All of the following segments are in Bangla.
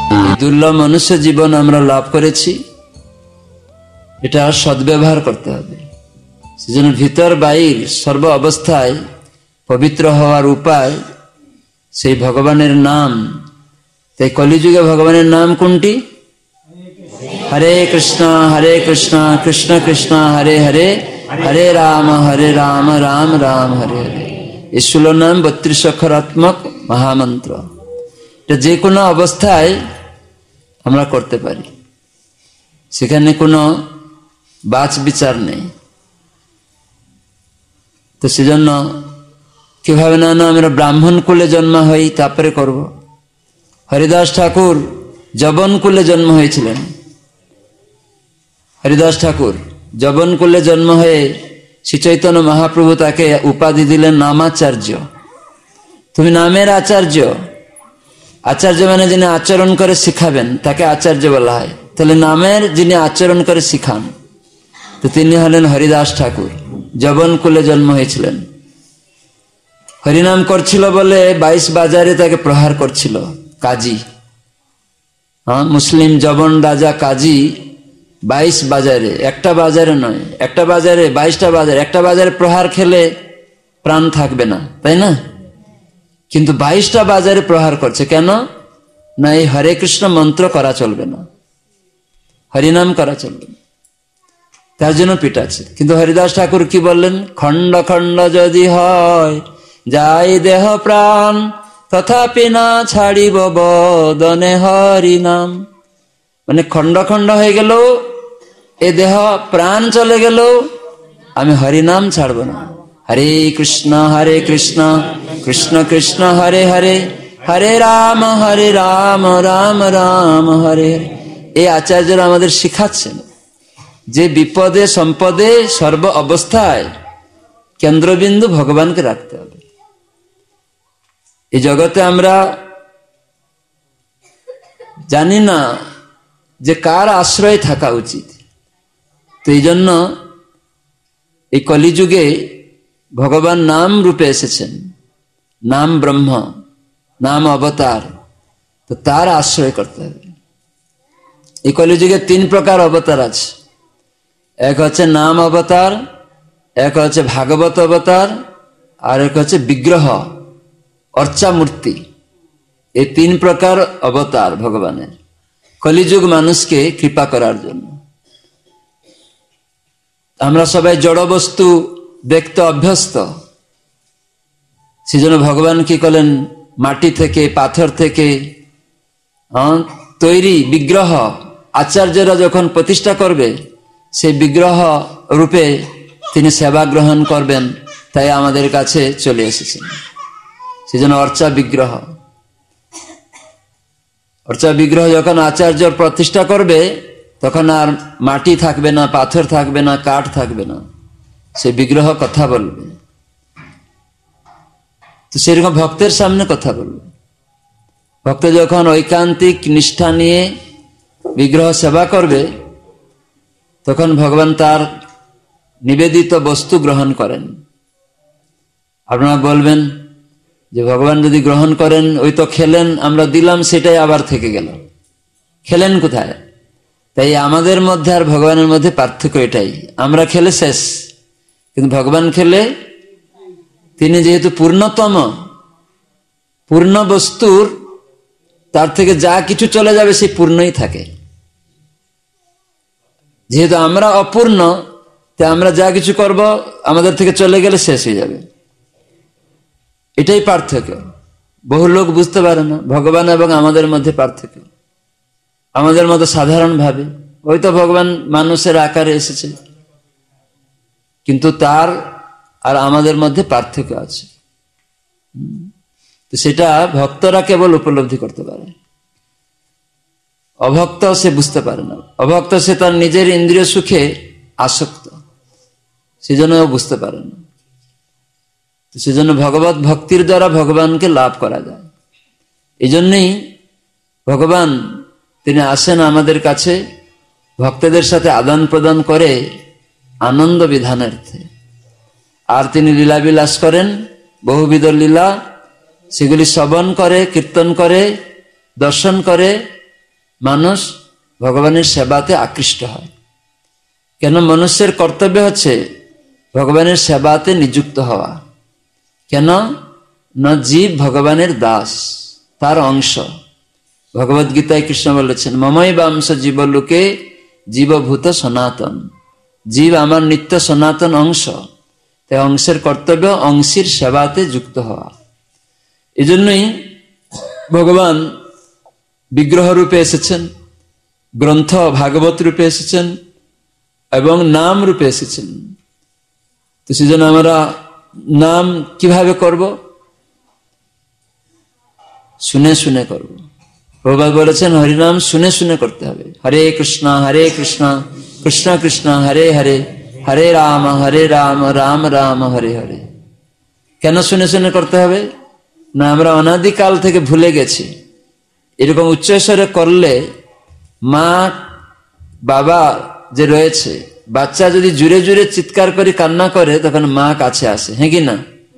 এই দুর্লভ মনুষ্য জীবন আমরা লাভ করেছি, এটা সদ্ব্যবহার করতে হবে। সেজন্য ভিতর বাইর সর্ব অবস্থায় পবিত্র হওয়ার উপায় সেই ভগবানের নাম। তাই কলিযুগে ভগবানের নাম কোনটি? হরে কৃষ্ণ কৃষ্ণ কৃষ্ণ হরে হরে, হরে রাম রাম রাম হরে হরে। এই 16 নাম 32 অক্ষরাত্মক মহামন্ত্র। এটা যে কোনো অবস্থায় আমরা করতে পারি, সেখানে কোনো বাছ বিচার নেই। তো সেজন্য কিভাবে না আমরা ব্রাহ্মণ কুলে জন্ম হই তারপরে করব। হরিদাস ঠাকুর যবন কুলে জন্ম হয়েছিলেন। হরিদাস ঠাকুর যবন কুলে জন্ম হয়ে শ্রী চৈতন্য মহাপ্রভু তাকে উপাধি দিলেন নামাচার্য। তুমি নামের আচার্য। আচার্য মানে যিনি আচরণ করে শিখাবেন তাকে আচার্য বলা হয়। তাহলে নামের যিনি আচরণ করে শিখান, তো তিনি হলেন হরিদাস ঠাকুর। যবন কুলে জন্ম হয়েছিলেন। হরিনাম করছিল বলে 22 বাজারে তাকে প্রহার করছিল কাজী। মুসলিম যবন রাজা কাজী 22 বাজারে, একটা বাজারে নয়, একটা বাজারে 22টা বাজার, একটা বাজারে প্রহার খেলে প্রাণ থাকবে না, তাই না? কিন্তু 22টা বাজারে প্রহার করছে কেন? না, এই হরে কৃষ্ণ মন্ত্র করা চলবে না, হরিনাম করা চলবে না, তার জন্য পিটাচ্ছে। কিন্তু হরিদাস ঠাকুর কি বললেন? খণ্ড খণ্ড যদি হয় যাই দেহ প্রাণ, তথাপি না ছাড়িব বদনে হরিনাম। মানে খণ্ড খণ্ড হয়ে গেল, এ দেহ প্রাণ চলে গেল, আমি হরিনাম ছাড়ব না। হরে কৃষ্ণ কৃষ্ণ কৃষ্ণ হরে হরে, হরে রাম রাম রাম হরে হরে। এই আচার্যরা আমাদের শিখাচ্ছেন যে বিপদে সম্পদে সর্ব অবস্থায় কেন্দ্রবিন্দু ভগবানকে রাখতে হবে। এই জগতে আমরা জানি না যে কার আশ্রয় থাকা উচিত। তো এই জন্য এই কলিযুগে ভগবান নাম রূপে এসেছেন, নাম ব্রহ্ম, নাম অবতার, তো তার আশ্রয় করতে হবে। এই কলিযুগে 3 প্রকার অবতার আছে। এক হচ্ছে নাম অবতার, এক হচ্ছে ভাগবত অবতার, আর এক হচ্ছে বিগ্রহ অর্চা মূর্তি। এই 3 প্রকার অবতার ভগবানের কলিযুগ মানুষকে কৃপা করার জন্য। আমরা সবাই জড় বস্তু দেখতে অভ্যস্ত, সেজন্য ভগবান কি করলেন? মাটি থেকে পাথর থেকে তৈরি বিগ্রহ আচার্যরা যখন প্রতিষ্ঠা করবে, সেই বিগ্রহ রূপে তিনি সেবা গ্রহণ করবেন, তাই আমাদের কাছে চলে এসেছেন। সেজন্য অর্চা বিগ্রহ। অর্চা বিগ্রহ যখন আচার্য প্রতিষ্ঠা করবে, তখন আর মাটি থাকবে না, পাথর থাকবে না, কাঠ থাকবে না, সে বিগ্রহ কথা বলবে। তো সেরকম ভক্তের সামনে কথা বলবে। ভক্ত যখন ঐকান্তিক নিষ্ঠা নিয়ে বিগ্রহ সেবা করবে, তখন ভগবান তার নিবেদিত বস্তু গ্রহণ করেন। আপনারা বলবেন যে ভগবান যদি গ্রহণ করেন, ওই তো খেলেন, আমরা দিলাম, সেটাই আবার থেকে গেল, খেলেন কোথায়? তাই আমাদের মধ্যে আর ভগবানের মধ্যে পার্থক্য এটাই, আমরা খেলে শেষ, কিন্তু ভগবান খেলে তিনি যেহেতু পূর্ণতম, পূর্ণ বস্তুর তার থেকে যা কিছু চলে যাবে সেই পূর্ণই থাকে। যেহেতু আমরা অপূর্ণ, তাই আমরা যা কিছু করব আমাদের থেকে চলে গেলে শেষ হয়ে যাবে। এটাই পার্থক্য। বহু লোক বুঝতে পারে না ভগবান এবং আমাদের মধ্যে পার্থক্য। আমাদের মতো সাধারণ ভাবে ওই তো ভগবান মানুষের আকারে এসেছে, কিন্তু তার আর আমাদের মধ্যে পার্থক্য আছে। তো সেটা ভক্তরা কেবল উপলব্ধি করতে পারে, অভক্ত সে বুঝতে পারে না। অভক্ত সে তার নিজের ইন্দ্রিয় সুখে আসক্ত, সেজন্য বুঝতে পারে না। সেজন্য ভগবত ভক্তির দ্বারা ভগবানকে লাভ করা যায়। এই জন্যই ভগবান তিনি আসেন আমাদের কাছে ভক্তদের সাথে আদান প্রদান করে আনন্দ বিধানার্থে। আর তিনি লীলাবিলাস করেন, বহুবিধ লীলা, সেগুলি শ্রবণ করে, কীর্তন করে, দর্শন করে, মানুষ ভগবানের সেবাতে আকৃষ্ট হয়। কেন? মনুষ্যের কর্তব্য হচ্ছে ভগবানের সেবাতে নিযুক্ত হওয়া। কেন না? জীব ভগবানের দাস, তার অংশ। ভগবদ গীতায় কৃষ্ণ বলেছেন, মমই বাংশ জীবলোকে জীবভূত সনাতন। জীব আমার নিত্য সনাতন অংশ, তাই অংশের কর্তব্য অংশীর সেবাতে যুক্ত হওয়া। এই জন্যই ভগবান বিগ্রহ রূপে এসেছেন, গ্রন্থ ভাগবত রূপে এসেছেন এবং নাম রূপে এসেছেন। তো সেজন্য আমরা নাম কিভাবে করব? শুনে শুনে করব। প্রভুপাদ বলেছেন হরিনাম শুনে শুনে করতে হবে। হরে কৃষ্ণ কৃষ্ণ কৃষ্ণ হরে হরে, হরে রাম রাম রাম হরে হরে। কেন শুনে শুনে করতে হবে? না, আমরা অনাদিকাল থেকে ভুলে গেছি। এরকম উচ্চস্বরে করলে মা বাবা যে রয়েছে, বাচ্চা যদি জুড়ে জুড়ে চিৎকার করে কান্না করে তখন মা কাছে আসে, হ্যাঁ কি না?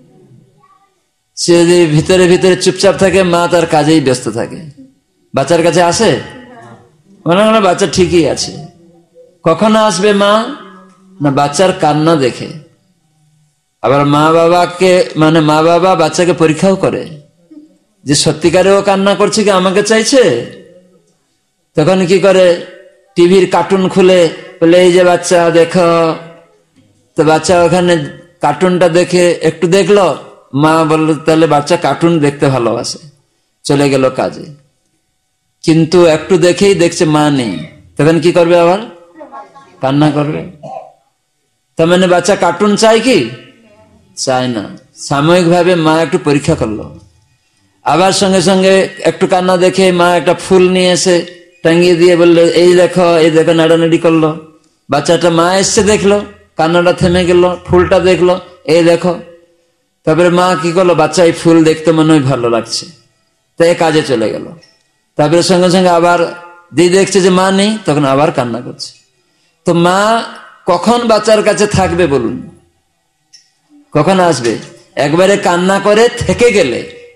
সে যদি ভিতরে ভিতরে চুপচাপ থাকে, মা তার কাজেই ব্যস্ত থাকে, বাচ্চার কাছে আসে? মনে হয় বাচ্চা ঠিকই আছে। কখন আসবে মা? না, বাচ্চার কান্না দেখে। আবার মা বাবা বাচ্চাকে পরীক্ষাও করে যে সত্যিকারে ও কান্না করছে কি আমাকে চাইছে। তখন কি করে? টিভির কার্টুন খুলে বলে, এই যে বাচ্চা দেখো। তো বাচ্চা ওখানে কার্টুনটা দেখে একটু দেখলো, মা বললো তাহলে বাচ্চা কার্টুন দেখতে ভালোবাসে, চলে গেল কাজে। কিন্তু একটু দেখেই দেখছে মা নেই, তখন কি করবে? আবার কান্না করবে। তার মানে বাচ্চা কার্টুন চাই কি? চায় না। সাময়িক ভাবে মা একটু পরীক্ষা করলো, আবার সঙ্গে সঙ্গে একটু কান্না দেখে মা একটা ফুল নিয়ে এসে টাঙ্গিয়ে দিয়ে বললো, এই দেখো নাড়ানাড়ি করলো। বাচ্চাটা মা এসছে দেখলো, কান্নাটা থেমে গেল, ফুলটা দেখলো, এই দেখো। তারপরে মা কি করলো? বাচ্চা এই ফুল দেখতে মনে হয় ভালো লাগছে, তাই কাজে চলে গেল। তারপরে সঙ্গে সঙ্গে আবার দেখছে যে মা নেই, তখন আবার কান্না করছে। তো মা কখন বাচ্চার কাছে থাকবে বলুন? কখন আসবে? একবারে কান্না করে থেকে গেলে,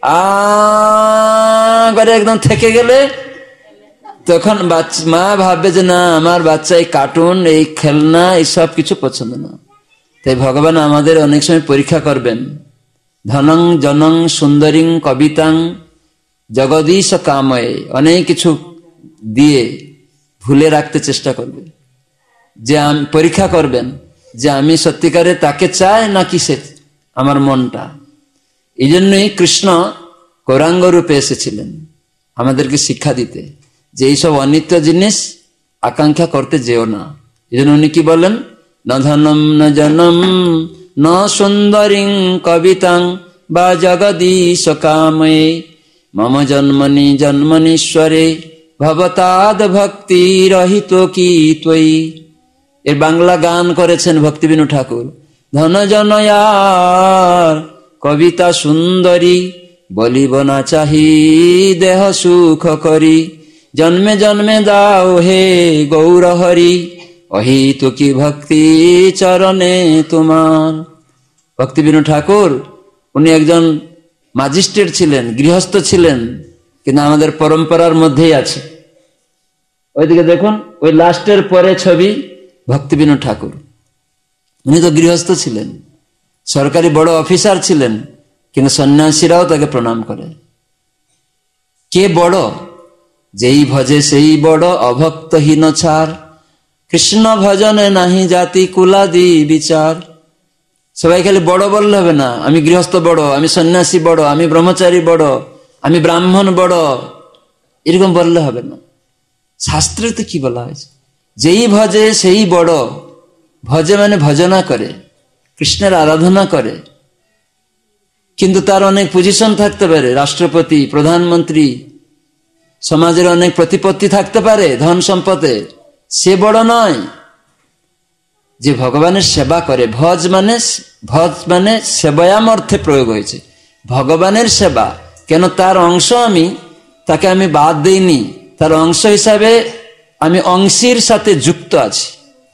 একবারে একদম থেকে গেলে, তখন মা ভাববে যে না, আমার বাচ্চা এই কার্টুন, এই খেলনা, এই সব কিছু পছন্দ না। তাই ভগবান আমাদের অনেক সময় পরীক্ষা করবেন। ধনং জনং সুন্দরীং কবিতাং জগদীশ কাময়ে, অনেক কিছু দিয়ে ভুলে রাখতে চেষ্টা করবে, যে পরীক্ষা করবেন যে আমি সত্যিকারে তাকে চাই নাকি সে আমার মনটা। এই জন্যই কৃষ্ণ গৌরাঙ্গ রূপে এসেছিলেন আমাদেরকে শিক্ষা দিতে, যে এইসব অনিত্য জিনিস আকাঙ্ক্ষা করতে যেও না। এই জন্য উনি কি বলেন? ন ধনম ন জনম ন সুন্দরীং কবিতাং বা জগদীশ কাময়ে মম জন্মনি জন্মনীশ্বরে ভবতাদ ভক্তি রহিত কি ত্বয়ি। এর বাংলা গান করেছেন ভক্তিবিনু ঠাকুর। ধন জনয়ার কবিতা সুন্দরী, বলিব না চাহি দেহ সুখ করি, জন্মে জন্মে দাও হে গৌর হরি, অহিত কি ভক্তি চরণে তোমার। ভক্তিবিনু ঠাকুর উনি একজন ম্যাজিস্ট্রেট ছিলেন, গৃহস্থ ছিলেন, কিন্তু আমাদের পরম্পরার মধ্যেই আছে। ওইদিকে দেখুন, ওই লাস্টের পরে ছবি ভক্তিবিনু ঠাকুর। উনি তো গৃহস্থ ছিলেন, সরকারি বড় অফিসার ছিলেন, কিন্তু সন্ন্যাসীরাও তাকে প্রণাম করে। কে বড়? যেই ভজে সেই বড়, অভক্তহীন ছাড়, কৃষ্ণ ভজনে নাহি জাতি কুলাদি বিচার। সবাই খালি বড় বললে হবে না, আমি গৃহস্থ বড়, আমি সন্ন্যাসী বড়, আমি ব্রহ্মচারী বড়, আমি ব্রাহ্মণ বড়, এরকম বললে হবে না। শাস্ত্রে তো কি বলা হয়েছে? যেই ভজে সেই বড়। ভজে মানে ভজনা করে, কৃষ্ণের আরাধনা করে, কিন্তু তার অনেক পজিশন থাকতে পারে, রাষ্ট্রপতি, প্রধানমন্ত্রী, সমাজের অনেক প্রতিপত্তি থাকতে পারে, ধন সম্পদে, সে বড় নয়। যে ভগবানের সেবা করে, ভজ মানে সেবায়াম অর্থে প্রয়োগ হয়েছে, ভগবানের সেবা। কেন? তার অংশ আমি, তাকে আমি বাদ দেইনি, তার অংশ হিসাবে আমি অংশীর সাথে যুক্ত আছি।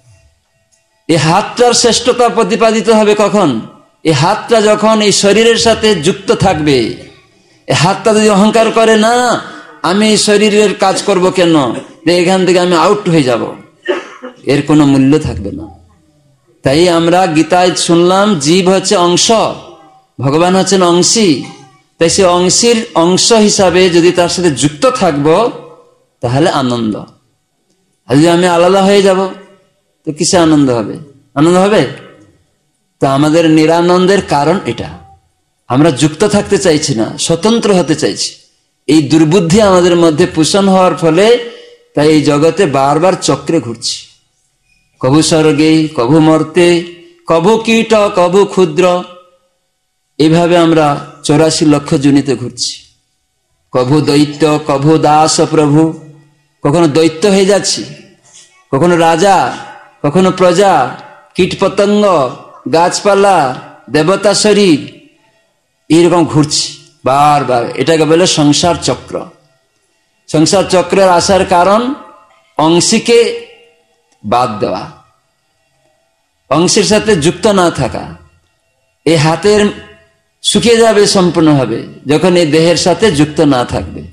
এই হাতটার শ্রেষ্ঠতা প্রতিপাদিত হবে কখন? এই হাতটা যখন এই শরীরের সাথে যুক্ত থাকবে। এই হাতটা যদি অহংকার করে, না আমি এই শরীরের কাজ করব কেন, যে এখান থেকে আমি আউট হয়ে যাব, এর কোনো মূল্য থাকবে না। তাই আমরা গীতায় শুনলাম জীব হচ্ছে অংশ, ভগবান হচ্ছেন অংশী। তাই সে অংশীর অংশ হিসাবে যদি তার সাথে যুক্ত থাকবো তাহলে আনন্দ। আর যদি আমি আলাদা হয়ে যাব তো কিসে আনন্দ হবে? আনন্দ হবে? তো আমাদের নিরানন্দের কারণ এটা, আমরা যুক্ত থাকতে চাইছি না, স্বতন্ত্র হতে চাইছি। এই দুর্বুদ্ধি আমাদের মধ্যে পোষণ হওয়ার ফলে তাই এই জগতে বারবার চক্রে ঘুরছি, কভু স্বর্গে কভু মর্তে, কভু কীট কভু ক্ষুদ্র। এইভাবে আমরা 84 লক্ষ জনিতে ঘুরছি। কভু দৈত্য কভু দাস প্রভু, কখনো দৈত্য হয়ে যাচ্ছি, কখনো রাজা, কখনো প্রজা, কীট পতঙ্গ, গাছপালা, দেবতা শরীর, এইরকম ঘুরছি বারবার। এটাকে বলে সংসার চক্র। সংসার চক্রের আসার কারণ অংশীকে বাদ দেওয়া, অংশের সাথে যুক্ত না থাকা। এই হাতের শুকিয়ে যাবে সম্পূর্ণভাবে যখন এই দেহের সাথে যুক্ত না থাকবে।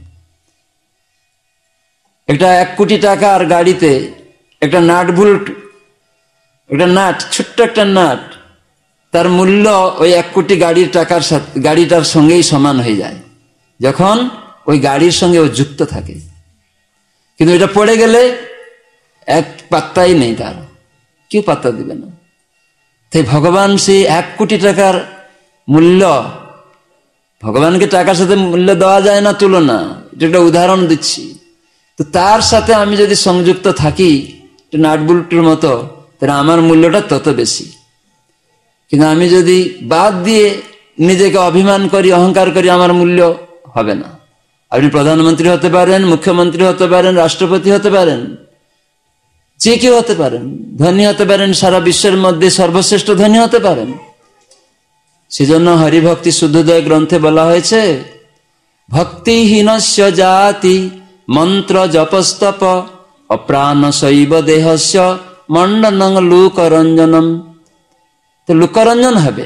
একটা 1 কোটি টাকার গাড়িতে একটা নাট বুল্ট, একটা নাট, ছোট্ট একটা নাট, তার মূল্য ওই 1 কোটি গাড়ির টাকার সাথে, গাড়িটার সঙ্গেই সমান হয়ে যায় যখন ওই গাড়ির সঙ্গে ও যুক্ত থাকে। কিন্তু এটা পড়ে গেলে এক পাত্তাই নেই, তার কেউ পাত্তা দিবে না। তাই ভগবান সেই 1 কোটি টাকার মূল্য, ভগবানকে টাকার সাথে মূল্য দেওয়া যায় না তুলনা, এটা একটা উদাহরণ দিচ্ছি। তো তার সাথে আমি যদি সংযুক্ত থাকি নাটবুল্টের মতো, তাহলে আমার মূল্যটা তত বেশি। কিন্তু আমি যদি বাদ দিয়ে নিজেকে অভিমান করি, অহংকার করি, আমার মূল্য হবে না। আপনি প্রধানমন্ত্রী হতে পারেন, মুখ্যমন্ত্রী হতে পারেন, রাষ্ট্রপতি হতে পারেন, যে কেউ হতে পারেন, ধনী হতে পারেন, সারা বিশ্বের মধ্যে সর্বশ্রেষ্ঠ ধনী হতে পারেন। সেজন্য হরিভক্তি শুদ্ধোদয় গ্রন্থে বলা হয়েছে, ভক্তিহীনস্য জাতি মন্ত্র জপস্তপ অপ্রাণ শৈব দেহস্য মণ্ডনং লোকরঞ্জনম। তো লোকরঞ্জন হবে।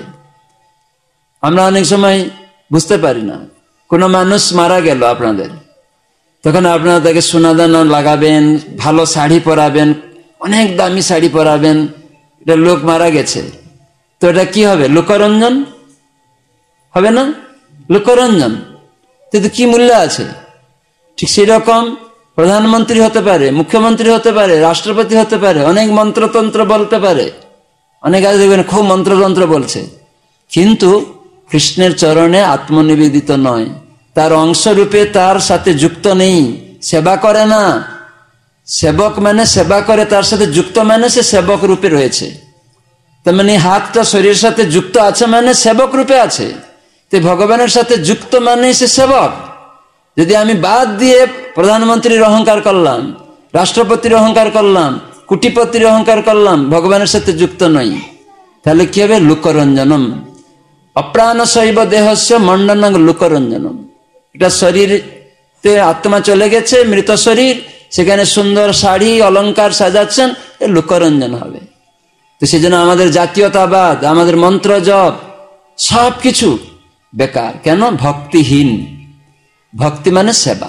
আমরা অনেক সময় বুঝতে পারি না, কোনো মানুষ মারা গেল আপনাদের, তখন আপনারা তাকে সোনাদানা লাগাবেন, ভালো শাড়ি পরাবেন, অনেক দামি শাড়ি পরাবেন, এটা লোক মারা গেছে, তো এটা কি হবে? লোকরঞ্জন হবে না? লোকরঞ্জন। কিন্তু কি মূল্য আছে? ঠিক সেই রকম প্রধানমন্ত্রী হতে পারে, মুখ্যমন্ত্রী হতে পারে, রাষ্ট্রপতি হতে পারে, অনেক মন্ত্রতন্ত্র বলতে পারে, অনেক আজ দেখবেন খুব মন্ত্রতন্ত্র বলছে, কিন্তু কৃষ্ণের চরণে আত্মনিবেদিত নয়, তার অংশরূপে তার সাথে যুক্ত নেই, সেবা করে না। সেবক মানে সেবা করে, তার সাথে যুক্ত মানে সে সেবক রূপে রয়েছে। তার মানে হাতটা শরীরের সাথে যুক্ত আছে মানে সেবক রূপে আছে। তো ভগবানের সাথে যুক্ত মানে সে সেবক। যদি আমি বাদ দিয়ে প্রধানমন্ত্রীর অহংকার করলাম, রাষ্ট্রপতির অহংকার করলাম, কোটিপতির অহংকার করলাম, ভগবানের সাথে যুক্ত নই, তাহলে কি হবে? লোকরঞ্জনম। অপ্রাণ শৈব দেহস্য মণ্ডনং লোকরঞ্জনম। এটা শরীরতে আত্মা চলে গেছে, মৃত শরীর, সেখানে সুন্দর শাড়ি অলংকার সাজাচ্ছেন, এ লোকরঞ্জন হবে। তো সেজন্য আমাদের জাতীয়তাবাদ, আমাদের মন্ত্র জপ সবকিছু বেকার। কেন? ভক্তিহীন। ভক্তি মানে সেবা।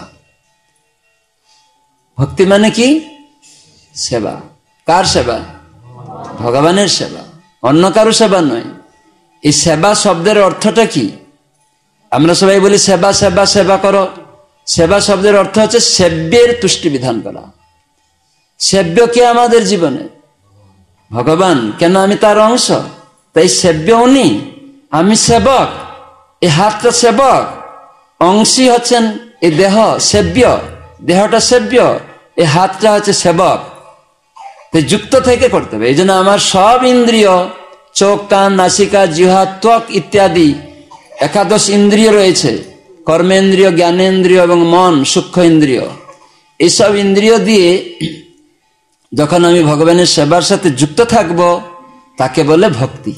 ভক্তি মানে কি? সেবা। কার সেবা? ভগবানের সেবা, অন্য কারো সেবা নয়। এই সেবা শব্দের অর্থটা কি? আমরা সবাই বলি সেবা সেবা সেবা করো। সেবা শব্দের অর্থ হচ্ছে সেব্যের তুষ্টি বিধান করা। সেব্য কে আমাদের জীবনে? ভগবান। কেন? আমি তার অংশ, তাই সেব্য উনি, আমি সেবক। এই হাতটা সেবক, অংশী হচ্ছেন এই দেহ সেব্য, দেহটা সেব্য, এই হাতটা হচ্ছে সেবক। তাই যুক্ত থেকে করতে হবে। এই জন্য আমার সব ইন্দ্রিয়, চোখ, কান, নাসিকা, জিহ্বা, ত্বক ইত্যাদি 11 ইন্দ্রিয় রয়েছে, কর্মেন্দ্রিয়, জ্ঞানেন্দ্রিয় এবং মন সূক্ষ্ম ইন্দ্রিয়। এইসব ইন্দ্রিয় দিয়ে যখন আমি ভগবানের সেবার সাথে যুক্ত থাকব, তাকে বলে ভক্তি।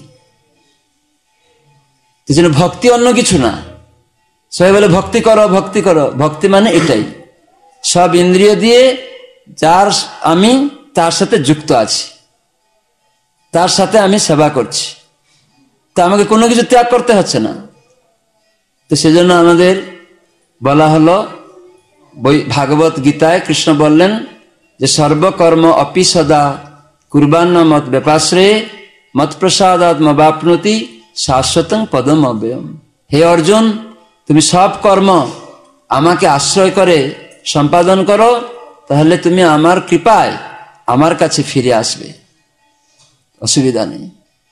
ভক্তি অন্য কিছু না। সবাই বলে ভক্তি করো, ভক্তি করো। ভক্তি মানে এটাই, সব ইন্দ্রিয় দিয়ে যার আমি তার সাথে যুক্ত আছি, তার সাথে আমি সেবা করছি, তা আমাকে কোনো কিছু ত্যাগ করতে হচ্ছে না। তো সেজন্য আমাদের বলা হলো ভাগবত গীতায় কৃষ্ণ বললেন যে সর্বকর্ম অপি সদা কুর্বান্ন মত ব্যাপাশ্রে মত প্রসাদাৎ মবাপ্নতি শাশ্বতং পদম অব্যয়ম। হে অর্জুন, তুমি সব কর্ম আমাকে আশ্রয় করে সম্পাদন করো, তাহলে তুমি আমার কৃপায় আমার কাছে ফিরে আসবে, অসুবিধা নেই।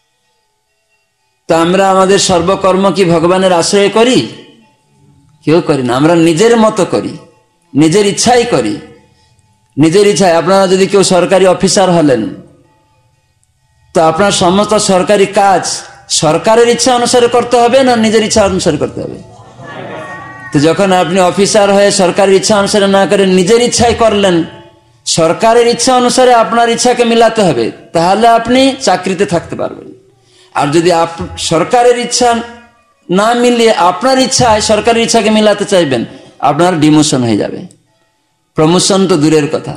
তা আমরা আমাদের সর্বকর্ম কি ভগবানের আশ্রয় করি? কেউ করি না। আমরা নিজের মতো করি, নিজের ইচ্ছাই করি, নিজের ইচ্ছায়। আপনারা যদি কেউ সরকারি অফিসার হলেন, তো আপনার সমস্ত সরকারি কাজ সরকারের ইচ্ছা অনুসারে করতে হবে না নিজের ইচ্ছা অনুসারে করতে হবে? তো যখন আপনি অফিসার হয়ে সরকারের ইচ্ছা অনুসারে না করে নিজের ইচ্ছাই করলেন, সরকারের ইচ্ছা অনুসারে আপনার ইচ্ছাকে মিলাতে হবে, তাহলে আপনি চাকরিতে থাকতে পারবেন। আর যদি সরকারের ইচ্ছা না মিলিয়ে আপনার ইচ্ছায় সরকারের ইচ্ছাকে মিলাতে চাইবেন, আপনার ডিমোশন হয়ে যাবে, প্রমোশন তো দূরের কথা।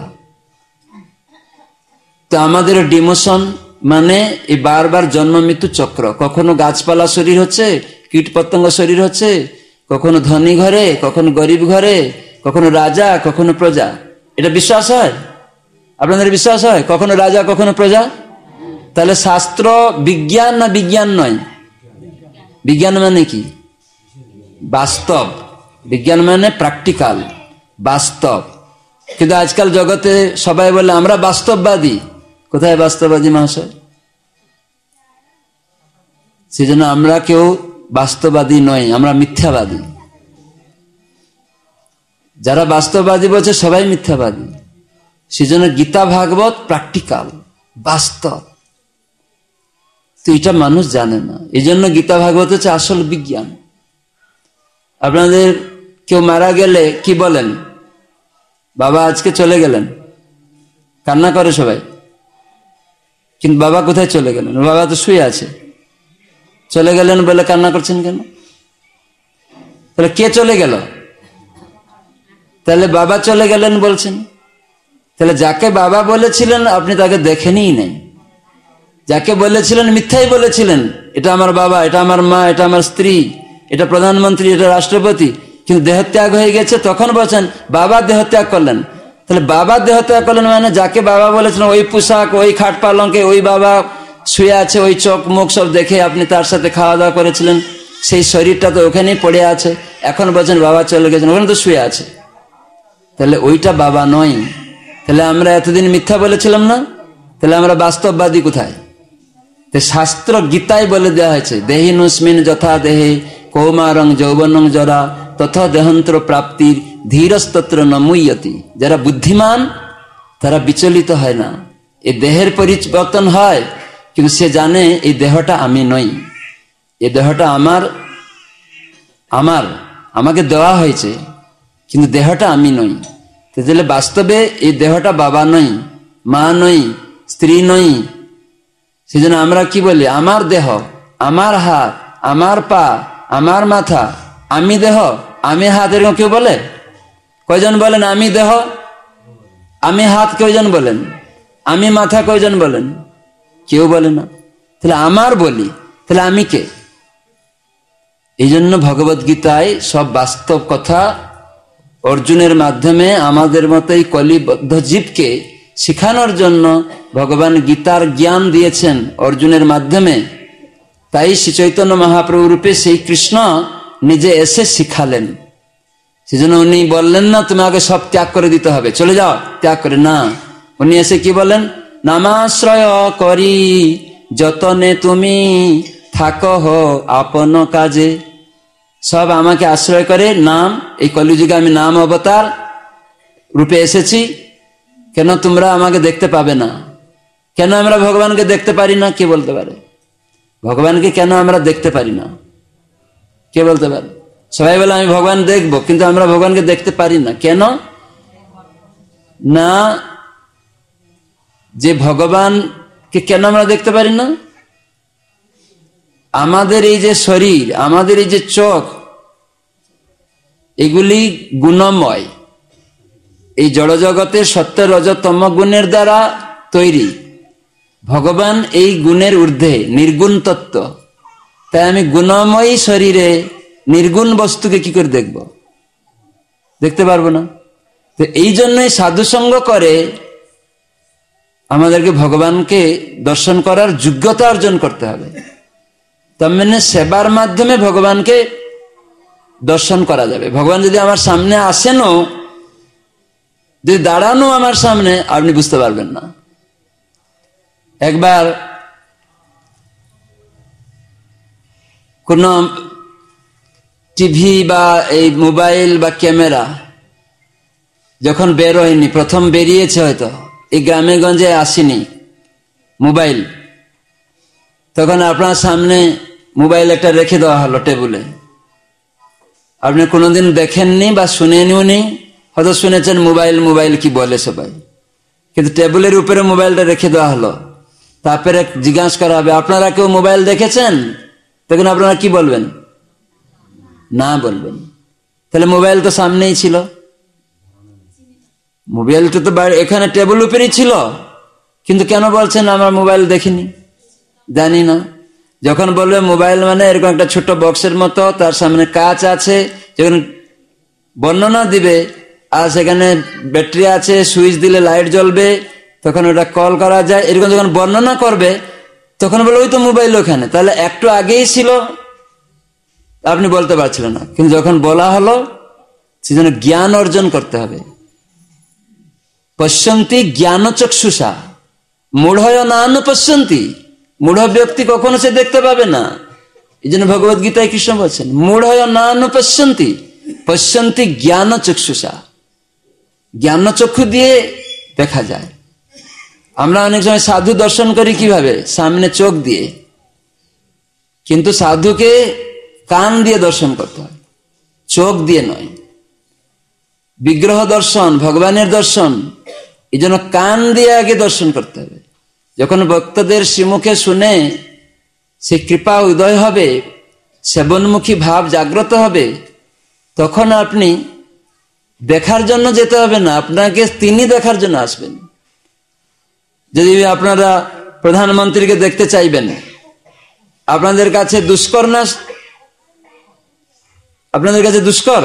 তো আমাদের ডিমোশন মানে এই বারবার জন্ম মৃত্যু চক্র। কখনো গাছপালা শরীর হচ্ছে, কীট পতঙ্গ শরীর হচ্ছে, কখনো ধনী ঘরে, কখনো গরিব ঘরে, কখনো রাজা, কখনো প্রজা। এটা বিশ্বাস হয়? আপনাদের বিশ্বাস হয় কখনো রাজা কখনো প্রজা? তাহলে শাস্ত্র বিজ্ঞান না বিজ্ঞান নয়? বিজ্ঞান মানে কি? বাস্তব। বিজ্ঞান মানে প্র্যাকটিক্যাল, বাস্তব। কিন্তু আজকাল জগতে সবাই বলে আমরা বাস্তববাদী। কোথায় বাস্তববাদী মহাশয়? সেজন্য আমরা কেউ বাস্তববাদী নয়, আমরা মিথ্যাবাদী। যারা বাস্তববাদী বলছে সবাই মিথ্যাবাদী। সেজন্য গীতা ভাগবত প্র্যাকটিক্যাল, বাস্তব। তো এটা মানুষ জানে না, এই জন্য গীতা ভাগবত হচ্ছে আসল বিজ্ঞান। আপনাদের কেউ মারা গেলে কি বলেন? বাবা আজকে চলে গেলেন, কান্না করে সবাই। কিন্তু বাবা কোথায় চলে গেলেন? বাবা তো শুয়ে আছে। চলে গেলেন বলে কান্না করছেন কেন? তাহলে কে চলে গেল? তাহলে বাবা চলে গেলেন বলছেন। তাহলে যাকে বাবা বলেছিলেন আপনি তাকে দেখেনই নাই। যাকে বলেছিলেন মিথ্যাই বলেছিলেন, এটা আমার বাবা, এটা আমার মা, এটা আমার স্ত্রী, এটা প্রধানমন্ত্রী, এটা রাষ্ট্রপতি। কিন্তু দেহত্যাগ হয়ে গেছে, তখন বলছেন বাবা দেহত্যাগ করলেন। তাহলে বাবা দেহত্যাগ করলেন মানে যাকে বাবা বলেছিলেন ওই পোশাক, ওই খাট পালঙ্কে, ওই বাবা শুয়ে আছে, ওই চোখ মুখ সব দেখে আপনি তার সাথে খাওয়া দাওয়া করেছিলেন, সেই শরীরটা তো ওখানেই পড়ে আছে। এখন বলছেন বাবা চলে গেছেন, ওখানে তো শুয়ে আছে। তাহলে ওইটা বাবা নয়। তাহলে আমরা এতদিন মিথ্যা বলেছিলাম না? তাহলে আমরা বাস্তববাদী কোথায়? শাস্ত্র গীতায় বলে দেওয়া হয়েছে দেহিনুস্মিন যথা দেহে কৌমারং যৌবনং জরা তথা দেহান্তর প্রাপ্তির ধীরস্তত্র ন মুহ্যতি। যারা বুদ্ধিমান তারা বিচলিত হয় না। এই দেহের পরিবর্তন হয়, কিন্তু সে জানে এই দেহটা আমি নই, এই দেহটা আমাকে দেওয়া হয়েছে, কিন্তু দেহটা আমি নই। তাহলে বাস্তবে এই দেহটা বাবা নই, মা নই, স্ত্রী নই। সেজন্য আমরা কি বলি? আমার দেহ, আমার হাত, আমার পা, আমার মাথা, আমি দেহ, আমি হাত। এরকম কেউ বলে? কয়জন বলেন আমি দেহ, আমি হাত? কয়জন বলেন? আমি মাথা? কয়জন বলেন? কেউ বলে না। তাহলে আমার বলি, তাহলে আমি কে? এই জন্য ভগবত গীতায় সব বাস্তব কথা অর্জুনের মাধ্যমে আমাদের মতো এই কলিবদ্ধ জীবকে শিখানোর জন্য ভগবান গীতার জ্ঞান দিয়েছেন অর্জুনের মাধ্যমে। তাই শ্রী চৈতন্য মহাপ্রভু রূপে সেই কৃষ্ণ নিজে এসে শিখালেন। সেজন্য উনি বললেন না তুমি আগে সব ত্যাগ করে দিতে হবে, চলে যাও ত্যাগ করে, না। উনি এসে কি বলেন? নামাশ্রয় করি যতনে তুমি থাকো আপন কাজে। সব আমাকে আশ্রয় করে নাম, এই কলিযুগে আমি নাম অবতার রূপে এসেছি। কেন তোমরা আমাকে দেখতে পাবে না? কেন আমরা ভগবানকে দেখতে পারি না? কে বলতে পারে? ভগবানকে কেন আমরা দেখতে পারি না? কে বলতে পারে? সবাই বলে আমি ভগবান দেখবো, কিন্তু আমরা ভগবানকে দেখতে পারি না। কেন না? যে ভগবানকে কেন আমরা দেখতে পারি না? আমাদের এই যে শরীর, আমাদের এই যে চোখ, এগুলি গুণময়। এই জড়জগতের সত্য রজ তম গুণের দ্বারা তৈরি। ভগবান এই গুণের ঊর্ধ্বে, নির্গুণ তত্ত্ব। তাই আমি গুণময়ী শরীরে নির্গুণ বস্তুকে কি করে দেখব? দেখতে পারবো না। তো এই জন্যই সাধুসঙ্গ করে আমাদেরকে ভগবানকে দর্শন করার যোগ্যতা অর্জন করতে হবে। তার মানে সেবার মাধ্যমে ভগবানকে দর্শন করা যাবে। ভগবান যদি আমার সামনে আসেনও, যদি দাঁড়ানো আমার সামনে, আপনি বুঝতে পারবেন না। একবার কোন টিভি বা এই মোবাইল বা ক্যামেরা যখন বের হয়নি, প্রথম বেরিয়েছে, হয়তো এই গ্রামে গঞ্জে আসেনি মোবাইল, তখন আপনার সামনে মোবাইল একটা রেখে দেওয়া হলো টেবিলে। আপনি কোনোদিন দেখেননি বা শুনেননি, হয়তো শুনেছেন মোবাইল মোবাইল কি বলে সবাই, কিন্তু টেবিলের উপরে মোবাইলটা রেখে দেওয়া হলো। তারপরে জিজ্ঞাসা করা হবে, আপনারা কেউ মোবাইল দেখেছেন? তখন আপনারা কি বলবেন? না বলবেন। তাহলে মোবাইল তো সামনেই ছিল, মোবাইলটা তো এখানে টেবিল উপরেই ছিল, কিন্তু কেন বলছেন আমরা মোবাইল দেখিনি, জানি না? যখন বলবে মোবাইল মানে এরকম একটা ছোট বক্সের মতো, তার সামনে কাঁচ আছে, যখন বর্ণনা দিবে আর সেখানে ব্যাটারি আছে, সুইচ দিলে লাইট জ্বলবে, তখন ওটা কল করা যায়, এরকম যখন বর্ণনা করবে তখন বলে ওই তো মোবাইল ওখানে, তাহলে একটু আগেই ছিল, আপনি বলতে পারছিলেন না। কিন্তু যখন বলা হলো, সেজন্য জ্ঞান অর্জন করতে হবে। পশ্যন্তি জ্ঞান চক্ষুষা মূঢ়য় না অনুপশ্যন্তি, মূঢ় ব্যক্তি কখনো সে দেখতে পাবে না। এই জন্য ভগবত গীতায় কৃষ্ণ বলছেন মূঢ়য় না অনুপশ্যন্তি পশ্যন্তি জ্ঞান চক্ষুষা, জ্ঞান চক্ষু দিয়ে দেখা যায়। আমরা অনেক সময় সাধু দর্শন করি কিভাবে? সামনে চোখ দিয়ে, কিন্তু সাধুকে কান দিয়ে দর্শন করতে হয়, চোখ দিয়ে নয়। বিগ্রহ দর্শন, ভগবানের দর্শন, এই জন্য কান দিয়ে আগে দর্শন করতে হবে। যখন ভক্তদের শ্রীমুখে শুনে সে কৃপা উদয় হবে, সেবনমুখী ভাব জাগ্রত হবে, তখন আপনি দেখার জন্য যেতে হবে না, আপনাকে তিনি দেখার জন্য আসবেন। যদি আপনারা প্রধানমন্ত্রীকে দেখতে চাইবেন, আপনাদের কাছে দুষ্কর না? আপনাদের কাছে দুষ্কর?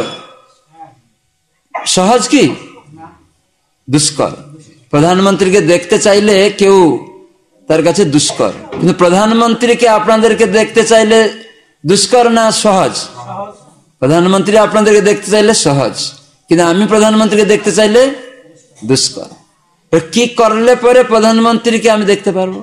সহজ কি? দুষ্কর। প্রধানমন্ত্রীকে দেখতে চাইলে কেউ তার কাছে দুষ্কর, কিন্তু প্রধানমন্ত্রীকে আপনাদেরকে দেখতে চাইলে দুষ্কর না সহজ? প্রধানমন্ত্রী আপনাদেরকে দেখতে চাইলে সহজ, কিন্তু আমি প্রধানমন্ত্রীকে দেখতে চাইলে দুষ্কর। কি করলে পরে প্রধানমন্ত্রীকে আমি দেখতে পারবো?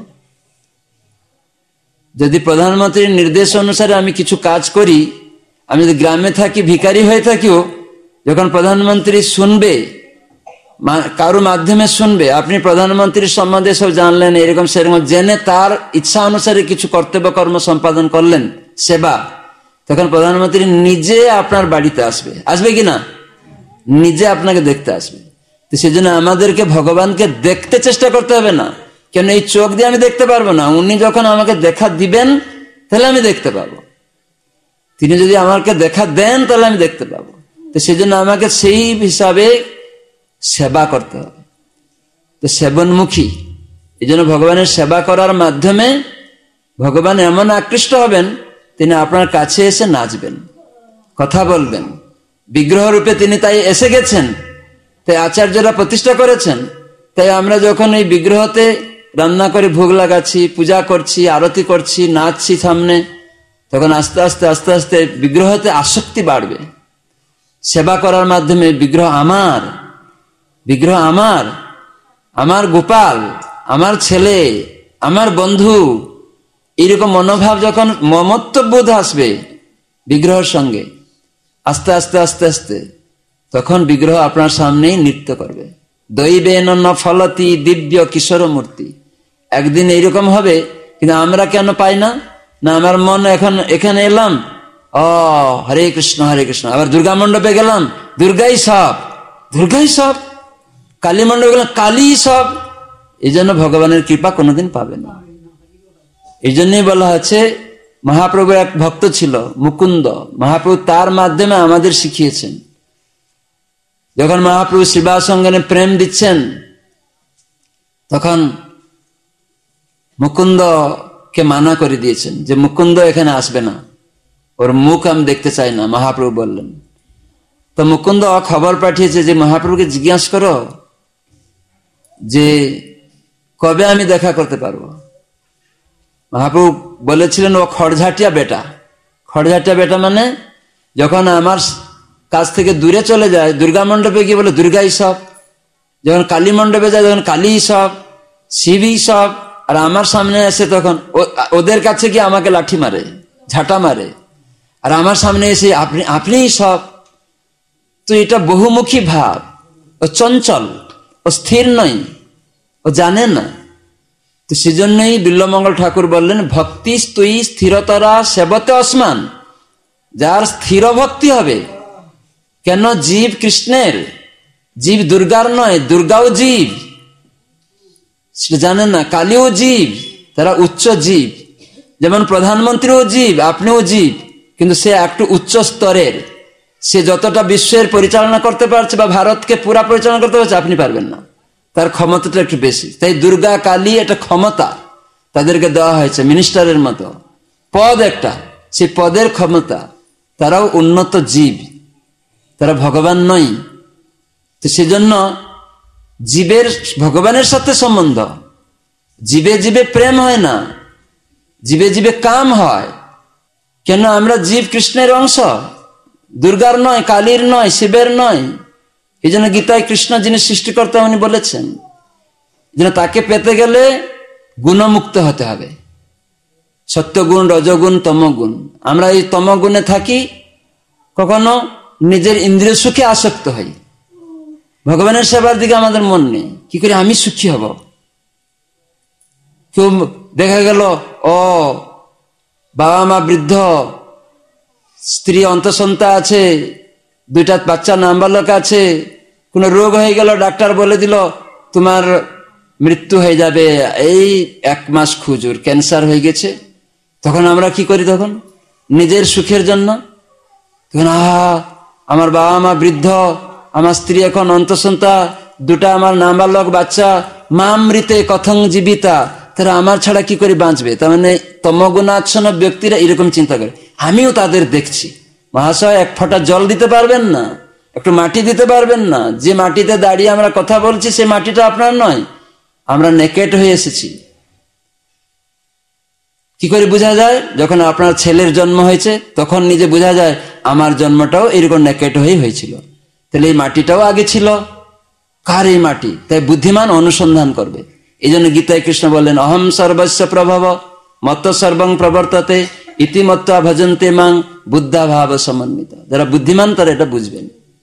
যদি প্রধানমন্ত্রীর নির্দেশ অনুসারে আমি কিছু কাজ করি, আমি যদি গ্রামে থাকি, ভিখারি হয়ে থাকিও, যখন প্রধানমন্ত্রী শুনবে, কারো মাধ্যমে শুনবে, আপনি প্রধানমন্ত্রীর সম্বন্ধে সব জানলেন, এরকম সেরকম জেনে তার ইচ্ছা অনুসারে কিছু কর্তব্য কর্ম সম্পাদন করলেন, সেবা, তখন প্রধানমন্ত্রী নিজে আপনার বাড়িতে আসবে, আসবে কিনা? নিজে আপনাকে দেখতে আসবে। তো সেজন্য আমাদেরকে ভগবানকে দেখতে চেষ্টা করতে হবে না, কেন এই চোখ দিয়ে আমি দেখতে পারবো না। উনি যখন আমাকে দেখা দিবেন তাহলে আমি দেখতে পাবো, তিনি যদি আমাকে দেখা দেন তাহলে আমি দেখতে পাবো। তো সেজন্য আমাকে সেই হিসাবে সেবা করতে হবে। তো সেবনমুখী, এই জন্য ভগবানের সেবা করার মাধ্যমে ভগবান এমন আকৃষ্ট হবেন, তিনি আপনার কাছে এসে নাচবেন, কথা বলবেন। বিগ্রহ রূপে তিনি তাই এসে গেছেন, তাই আচার্যরা প্রতিষ্ঠা করেছেন। তাই আমরা যখন এই বিগ্রহতে রান্না করে ভোগ লাগাচ্ছি, পূজা করছি, আরতি করছি, নাচছি সামনে, তখন আস্তে আস্তে আস্তে আস্তে বিগ্রহতে আসক্তি বাড়বে। সেবা করার মাধ্যমে বিগ্রহ আমার, বিগ্রহ আমার, আমার গোপাল, আমার ছেলে, আমার বন্ধু, এইরকম মনোভাব যখন মমত্ববোধ আসবে বিগ্রহের সঙ্গে, আস্তে আস্তে আস্তে আস্তে তখন বিগ্রহ আপনার সামনেই নৃত্য করবে। দৈবেন ন ফলতি দিব্য কিশোর মূর্তি। একদিন এইরকম হবে, কিন্তু আমরা কেন পাই না? না, আমার মন এখন এখানে এলাম, হরে কৃষ্ণ হরে কৃষ্ণ, আবার দুর্গা মণ্ডপে গেলাম, দুর্গাই সব, দুর্গাই সব, কালী মণ্ডপে গেলাম, কালী সব। এই জন্য ভগবানের কৃপা কোনোদিন পাবে না। এই জন্যই বলা হচ্ছে, মহাপ্রভু এক ভক্ত ছিল মুকুন্দ, মহাপ্রভু তার মাধ্যমে আমাদের শিখিয়েছেন। যখন মহাপ্রভু শিবাসঙ্গনে প্রেম দিচ্ছেন, তখন মুকুন্দকে মানা করে দিয়েছেন যে মুকুন্দ এখানে আসবে না, ওর মুখ আমি দেখতে চাই না, মহাপ্রভু বললেন। তো মুকুন্দ খবর পাঠিয়েছে যে মহাপ্রভুকে জিজ্ঞাসা করো যে কবে আমি দেখা করতে পারবো। মহাপ্রভু বলেছিলেন ও খড়ঝাটিয়া বেটা। খড়ঝাটিয়া বেটা মানে যখন আমার কাছ থেকে দূরে চলে যায়, দুর্গা মণ্ডপে গিয়ে বলে দুর্গাই সব, যখন কালী মণ্ডপে যায় তখন কালী সব, শিবই সব, আর আমার সামনে এসে তখন ওদের কাছে গিয়ে আমাকে লাঠি মারে, ঝাঁটা মারে, আর আমার সামনে এসে আপনিই সব। তো এটা বহুমুখী ভাব, ও চঞ্চল, ও স্থির নয়, ও জানে না। তো সেজন্যই বিল্বমঙ্গল ঠাকুর বললেন ভক্তি স্তুই স্থিরতরা সেবতে অসমান। যার স্থির ভক্তি হবে, কেন জীব কৃষ্ণের, জীব দুর্গার নয়, দুর্গাও জীব, সেটা জানেন না। কালীও জীব, তারা উচ্চ জীব, যেমন প্রধানমন্ত্রীও জীব, আপনিও জীব, কিন্তু সে একটু উচ্চ স্তরের। সে যতটা বিশ্বের পরিচালনা করতে পারছে বা ভারতকে পুরা পরিচালনা করতে পারছে, আপনি পারবেন না, তার ক্ষমতাটা একটু বেশি। তাই দুর্গা কালী এটা ক্ষমতা তাদেরকে দেওয়া হয়েছে, মিনিস্টারের মতো পদ একটা, সেই পদের ক্ষমতা। তারাও উন্নত জীব, তারা ভগবান নয়। তো সেজন্য জীবের ভগবানের সাথে সম্বন্ধ, জীবে জীবে প্রেম হয় না, জীবে জীবে কাম হয়। কেন আমরা জীব কৃষ্ণের অংশ, দুর্গার নয়, কালীর নয়, শিবের নয়। এই জন্য গীতায় কৃষ্ণ যিনি সৃষ্টিকর্তা উনি বলেছেন যেন তাকে পেতে গেলে গুণমুক্ত হতে হবে, সত্যগুণ, রজগুণ, তমগুণ। আমরা এই তমগুণে থাকি, কখনো নিজের ইন্দ্রিয় সুখে আসক্ত হই, ভগবানের সেবার দিকে আমাদের মন নেই। কি করে আমি সুখী হব? কেউ দেখা গেল ও বাবা মা বৃদ্ধ, স্ত্রী অন্তঃসন্তা আছে, দুইটা বাচ্চা নাবালক আছে, কোন রোগ হয়ে গেল, ডাক্তার বলে দিল তোমার মৃত্যু হয়ে যাবে, এই 1 মাস খুঁজুর, ক্যান্সার হয়ে গেছে। তখন আমরা কি করি? তখন নিজের সুখের জন্য তখন আমার বাবা মা বৃদ্ধ, আমার স্ত্রী এখন অন্তঃসন্তা, দুটা আমার নাবালক বাচ্চা, মামৃতে কথং জীবিতা, তারা আমার ছাড়া কি করে বাঁচবে? তার মানে তমগুণাচ্ছন্ন ব্যক্তিরা এরকম চিন্তা করে। আমিও তাদের দেখছি। মহাশয়, 1 ফোঁটা জল দিতে পারবেন না, একটু মাটি দিতে পারবেন না? যে মাটিতে দাঁড়িয়ে আমরা কথা বলছি সেই মাটিটা আপনার নয়, আমরা নেকেট হয়ে এসেছি। কি করে বোঝা যায়? যখন আপনার ছেলের জন্ম হয়েছে তখন নিজে বোঝা যায় আমার জন্মটাও এরকম নেকেট হয়ে হয়েছিল। তাহলে এই মাটিটাও আগে ছিল, কার এই মাটি? তাই বুদ্ধিমান অনুসন্ধান করবে। এই জন্য গীতায় কৃষ্ণ বললেন অহম সর্বস্ব প্রভব মত সর্বং প্রবর্ততে ইতিমত্তা ভজন্তে মাং বুদ্ধা ভাব সমন্বিত। যারা বুদ্ধিমান তারা এটা বুঝবেন।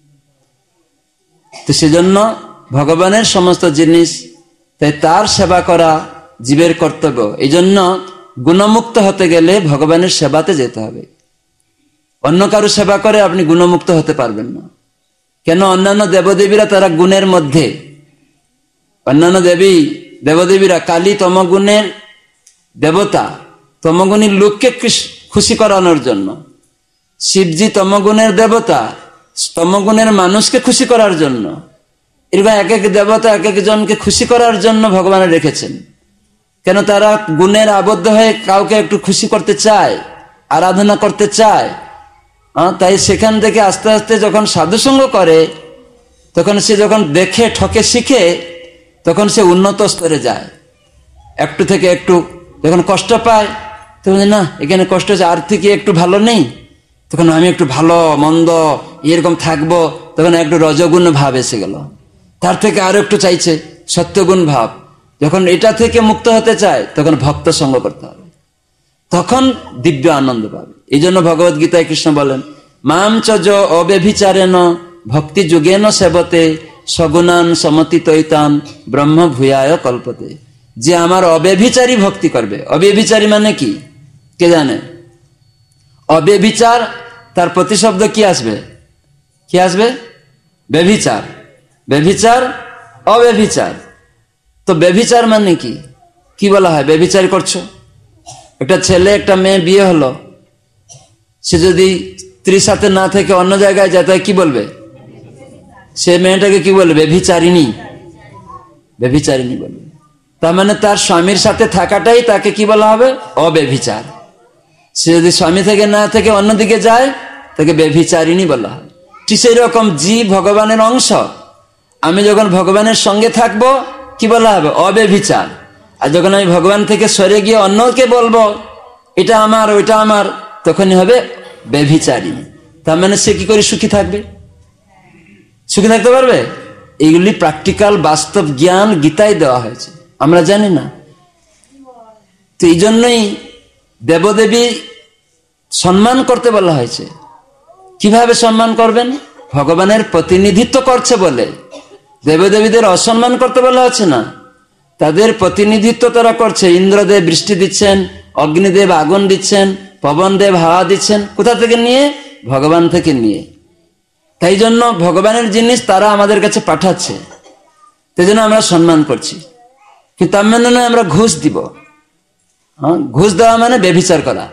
তো সেজন্য ভগবানের সমস্ত জিনিস, তাই তার সেবা করা জীবের কর্তব্য। এই জন্য গুণমুক্ত হতে গেলে ভগবানের সেবাতে যেতে হবে। অন্য কারো সেবা করে আপনি গুণমুক্ত হতে পারবেন না। কেন? অন্যান্য দেবদেবীরা তারা গুণের মধ্যে, অন্যান্য দেবদেবীরা কালী তমগুণের দেবতা, তমগুণী লোককে খুশি করানোর জন্য, শিবজি তমগুণের দেবতা, তমগুণের মানুষকে খুশি করার জন্য। এরকম এক এক দেবতা এক একজনকে খুশি করার জন্য ভগবান রেখেছেন। কেন? তারা গুণের আবদ্ধ হয়ে কাউকে একটু খুশি করতে চায়, আরাধনা করতে চায়। তাই সেখান থেকে আস্তে আস্তে যখন সাধুসঙ্গ করে, তখন সে যখন দেখে ঠকে শিখে, তখন সে উন্নত স্তরে যায়। একটু থেকে একটু যখন কষ্ট পায়, তখন না এখানে কষ্ট হচ্ছে, আর থেকে একটু ভালো নেই, তখন আমি একটু ভালো মন্দ এরকম থাকবো, তখন একটু রজগুণ ভাব এসে গেল। তার থেকে আরো একটু চাইছে সত্যগুণ ভাব। যখন এটা থেকে মুক্ত হতে চায় তখন ভক্ত সঙ্গ করতে হবে, তখন দিব্য আনন্দ পাবে। এই জন্য ভগবত গীতায় কৃষ্ণ বলেন মাম চ অব্যভিচারেণ ভক্তি যুগেন সেবতে সগুণান সমতিতৈতান ব্রহ্ম ভূয়ায় কল্পতে। যে আমার অব্যভিচারী ভক্তি করবে। অব্যভিচারী মানে কি কে জানে? অব্যভিচার, তার প্রতিশব্দ কি আসবে? কি আসবে? ব্যভিচার। ব্যভিচার, অব্যভিচার। তো ব্যভিচার মানে কি? কি বলা হয়? ব্যভিচার করছো। একটা ছেলে একটা মেয়ে বিয়ে হলো, সে যদি স্ত্রীর সাথে না থেকে অন্য জায়গায় যায় তাই কি বলবে? সে মেয়েটাকে কি বলবে? ব্যভিচারিণী। ব্যভিচারিণী বলবে। তার মানে তার স্বামীর সাথে থাকাটাই তাকে কি বলা হবে? অব্যভিচার। সে যদি স্বামী থেকে না থেকে অন্যদিকে যায় তাকে ব্যভিচারিণী বলা হয়। ঠিক সেই রকম জীব ভগবানের অংশ। আমি যখন ভগবানের সঙ্গে থাকব, কি বলা হবে? অব্যভিচার। আর যখন আমি ভগবান থেকে সরে গিয়ে অন্যকে বলবো এটা আমার ওইটা আমার, তখনই হবে ব্যভিচারী। তার মানে সে কি করে সুখী থাকবে? সুখী থাকতে পারবে? এইগুলি প্র্যাকটিক্যাল বাস্তব জ্ঞান গীতায় দেওয়া হয়েছে, আমরা জানি না। তো এই জন্যই দেবদেবী সম্মান করতে বলা হয়েছে। কিভাবে সম্মান করবেন? ভগবানের প্রতিনিধিত্ব করছে বলে। দেবদেবীদের অসম্মান করতে বলা হচ্ছে না, তাদের প্রতিনিধিত্ব তারা করছে। ইন্দ্রদেব বৃষ্টি দিচ্ছেন, অগ্নিদেব আগুন দিচ্ছেন, পবনদেব হাওয়া দিচ্ছেন। কোথা থেকে নিয়ে? ভগবান থেকে নিয়ে। তাই জন্য ভগবানের জিনিস তারা আমাদের কাছে পাঠাচ্ছে, তাই জন্য আমরা সম্মান করছি। কিন্তু তার মানে নয় আমরা ঘুষ দিব। ঘুষ দেওয়া মানে ব্যভিচার করা।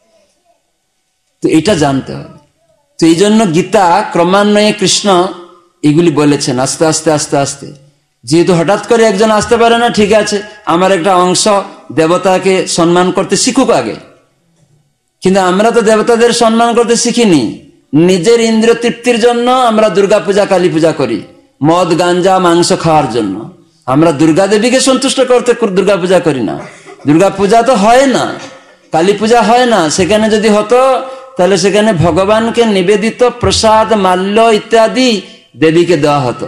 তো এটা জানতে হবে। তো এই জন্য গীতা ক্রমান্বয়ে কৃষ্ণ এগুলি বলেছেন আস্তে আস্তে আস্তে আস্তে। যেহেতু হঠাৎ করে একজন আসতে পারে না, ঠিক আছে আমার একটা অংশ দেবতাকে সম্মান করতে শিখুক আগে। কিন্তু আমরা তো দেবতাদের সম্মান করতে শিখিনি। নিজের ইন্দ্রিয় তৃপ্তির জন্য আমরা দুর্গা পূজা কালী পূজা করি, মদ গাঞ্জা মাংস খাওয়ার জন্য। আমরা দুর্গা দেবীকে সন্তুষ্ট করতে দুর্গা পূজা করি না। দুর্গা পূজা তো হয় না, কালী পূজা হয় না। সেখানে যদি হতো তাহলে সেখানে ভগবানকে নিবেদিত প্রসাদ মাল্য ইত্যাদি দেবীকে দেওয়া হতো।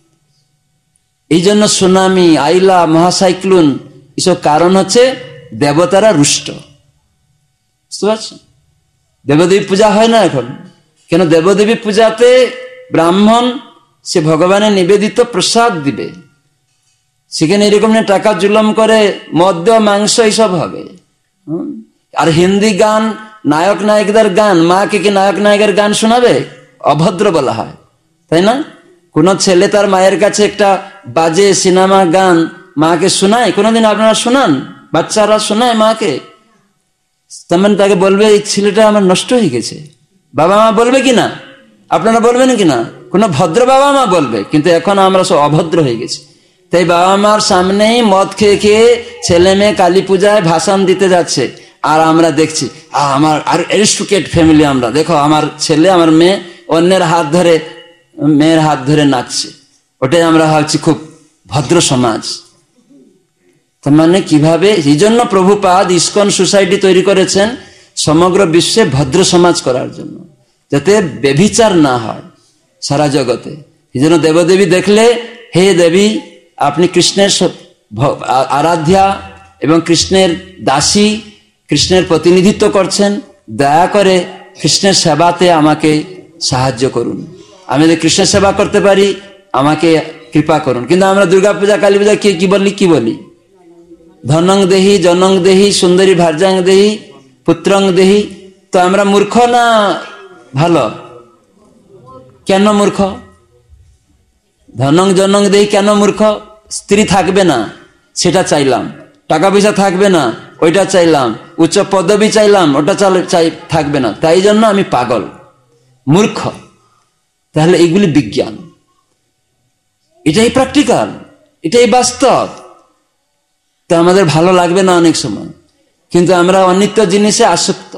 এই জন্য সুনামি, আইলা, মহাসাইক্লোন এসব কারণ হচ্ছে দেবতারা রুষ্ট। বুঝতে পারছেন? দেবদেবী পূজা হয় না এখন। কেন? দেবদেবী পূজাতে ব্রাহ্মণ সে ভগবানের নিবেদিত প্রসাদ দিবে, সেখানে এরকম টাকা জুলুম করে মদ্য মাংস এইসব হবে। আর হিন্দি গান, নায়ক নায়িকদের গান, মাকে কি নায়ক নায়কের গান শোনাবে? অভদ্র বলা হয়, তাই না? কোন ছেলে তার মায়ের কাছে একটা বাজে সিনেমা গান মাকে শোনায়? কোনোদিন আপনারা শোনান? বাচ্চারা শোনায় মাকে? তেমন তাকে বলবে এই ছেলেটা আমার নষ্ট হয়ে গেছে। বাবা মা বলবে কিনা? আপনারা বলবেন কিনা? কোন ভদ্র বাবা মা বলবে। কিন্তু এখন আমরা সব অভদ্র হয়ে গেছি। তাই বাবা মার সামনেই মদ খেয়ে খেয়ে ছেলে মেয়ে কালী পূজায় ভাষণ দিতে যাচ্ছে, আর আমরা দেখছি আমার আর অ্যারিস্টোক্রেট ফ্যামিলি। আমরা দেখো আমার ছেলে আমার মেয়ে অন্যের হাত ধরে, মেয়ের হাত ধরে নাচছে। ওটাই আমরা ভাবছি খুব ভদ্র সমাজ। তার মানে কিভাবে? এই জন্য প্রভুপাদ ইসকন সোসাইটি তৈরি করেছেন সমগ্র বিশ্বে ভদ্র সমাজ করার জন্য, যাতে ব্যভিচার না হয় সারা জগতে। এই জন্য দেবদেবী দেখলে, হে দেবী আপনি কৃষ্ণের আরাধ্যা এবং কৃষ্ণের দাসী, কৃষ্ণের প্রতিনিধিত্ব করছেন, দয়া করে কৃষ্ণের সেবাতে আমাকে সাহায্য করুন। আমি যদি কৃষ্ণের সেবা করতে পারি আমাকে কৃপা করুন। কিন্তু আমরা দুর্গা পূজা কালী পূজা কি বলি? ধনং দেহি, জনং দেহি, সুন্দরী ভার্যাং দেহি, পুত্রং দেহি। তো আমরা মূর্খ না ভালো? কেন মূর্খ? ধনং জনং দেহি কেন মূর্খ? স্ত্রী থাকবে না সেটা চাইলাম, টাকা পয়সা থাকবে না ওইটা চাইলাম, উচ্চ পদবি চাইলাম ওটা থাকবে না, তাই জন্য আমি পাগল, মূর্খ। তাহলে এইগুলি বিজ্ঞান, এটাই প্র্যাকটিক্যাল, এটাই বাস্তব। তো আমাদের ভালো লাগবে না অনেক সময়, কিন্তু আমরা অনিত্য জিনিসে আসক্ত।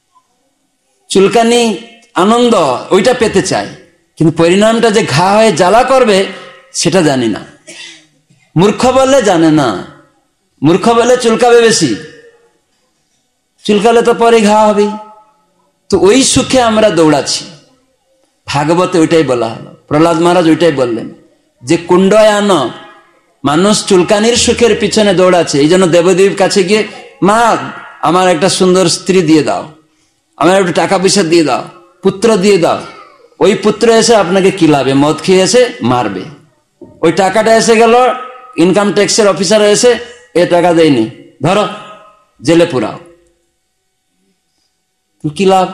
চুলকানি আনন্দ ওইটা পেতে চাই, কিন্তু পরিণামটা যে ঘা হয়ে জ্বালা করবে সেটা জানি না। মূর্খ বলে জানে না, মূর্খ বলে চুলকাবে বেশি, চুলকালে তো পরে ঘা হবে। তো ওই সুখে আমরা দৌড়াচ্ছি। ভাগবতে ওইটাই বলা হলো, প্রহ্লাদ মহারাজ ওইটাই বললেন যে কুণ্ডয়ান, মানুষ চুলকানির সুখের পিছনে দৌড়াচ্ছে। এই জন্য দেবদেবীর কাছে গিয়ে, মা আমার একটা সুন্দর স্ত্রী দিয়ে দাও, আমার একটু টাকা পয়সা দিয়ে দাও, পুত্র দিয়ে দাও। ওই পুত্র এসে আপনাকে কিলাবে, মদ খেয়ে এসে মারবে। ওই টাকাটা এসে গেল, ইনকাম ট্যাক্সের অফিসার এসে এ টাকা দেয়নি, ধরো জেলে পুরাও, কি লাভ?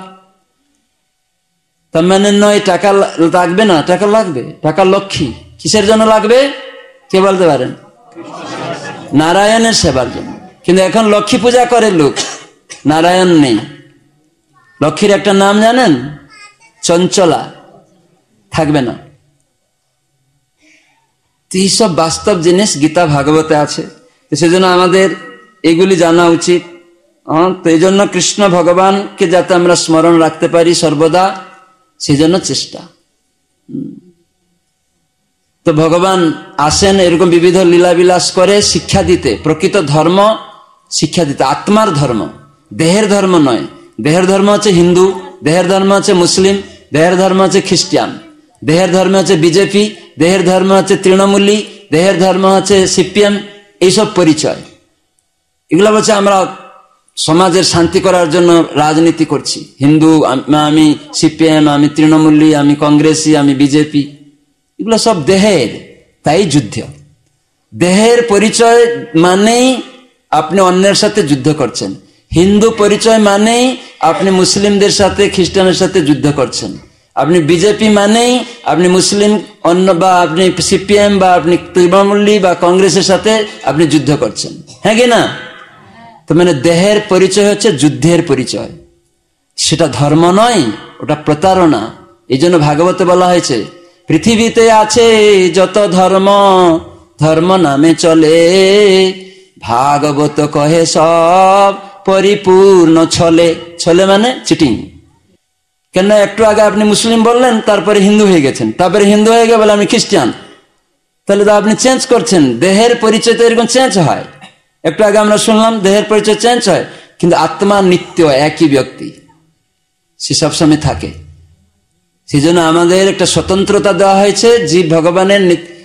তার মানে নয় টাকা লাগবে না, টাকা লাগবে। টাকা লক্ষ্মী, কিসের জন্য লাগবে কে বলতে পারেন? নারায়ণের সেবার জন্য। কিন্তু এখন লক্ষ্মী পূজা করে লোক, নারায়ণ নেই। লক্ষ্মীর একটা নাম জানেন? চঞ্চলা, থাকবে না। এইসব বাস্তব জিনিস গীতা ভাগবতে আছে, তো সেজন্য আমাদের এগুলি জানা উচিত। তো এই জন্য কৃষ্ণ ভগবানকে যাতে আমরা স্মরণ রাখতে পারি সর্বদা, সেই জন্য চেষ্টা। তো ভগবান আসেন এরকম বিবিধ লীলাবিলাস করে শিক্ষা দিতে, প্রকৃত ধর্ম শিক্ষা দিতে, আত্মার ধর্ম, দেহের ধর্ম নয়। দেহের ধর্ম হচ্ছে হিন্দু, দেহের ধর্ম হচ্ছে মুসলিম, দেহের ধর্ম হচ্ছে খ্রিস্টান, দেহের ধর্ম হচ্ছে বিজেপি, দেহের ধর্ম হচ্ছে তৃণমূলী, দেহের ধর্ম হচ্ছে সিপিএম। এইসব পরিচয়, এগুলো বলছে আমরা সমাজের শান্তি করার জন্য রাজনীতি করছি। হিন্দু আমি, সিপিএম আমি, তৃণমূলী আমি, কংগ্রেসি আমি, বিজেপি, এগুলো সব দেহের। তাই যুদ্ধ, দেহের পরিচয় মানেই আপনি অন্যের সাথে যুদ্ধ করছেন। হিন্দু পরিচয় মানেই আপনি মুসলিমদের সাথে, খ্রিস্টানের সাথে যুদ্ধ করছেন। আপনি বিজেপি মানেই আপনি মুসলিম অন্য, বা আপনি সিপিএম বা আপনি তৃণমূলী বা কংগ্রেসের সাথে আপনি যুদ্ধ করছেন। হ্যাঁ কি না? তো মানে দেহের পরিচয় হচ্ছে যুদ্ধের পরিচয়, সেটা ধর্ম নয়, ওটা প্রতারণা। এই জন্য ভাগবতে বলা হয়েছে, পৃথিবীতে আছে যত ধর্ম, ধর্ম নামে চলে, ভাগবত কহে সব পরিপূর্ণ ছলে। ছলে মানে চিটিং। কেন একটু আগে আপনি মুসলিম বললেন, তারপরে হিন্দু হয়ে গেছেন, তারপরে হিন্দু হয়ে গেলে আমি খ্রিস্টান, তাহলে তো আপনি চেঞ্জ করছেন। দেহের পরিচয় তো এরকম চেঞ্জ হয়। একটু আগে আমরা শুনলাম দেহের পরিচয় চেঞ্জ হয়, কিন্তু আত্মা নিত্য একই ব্যক্তি, সে সবসময় থাকে। সেই জন্য আমাদের একটা স্বতন্ত্রতা দেওয়া হয়েছে। জীব ভগবানের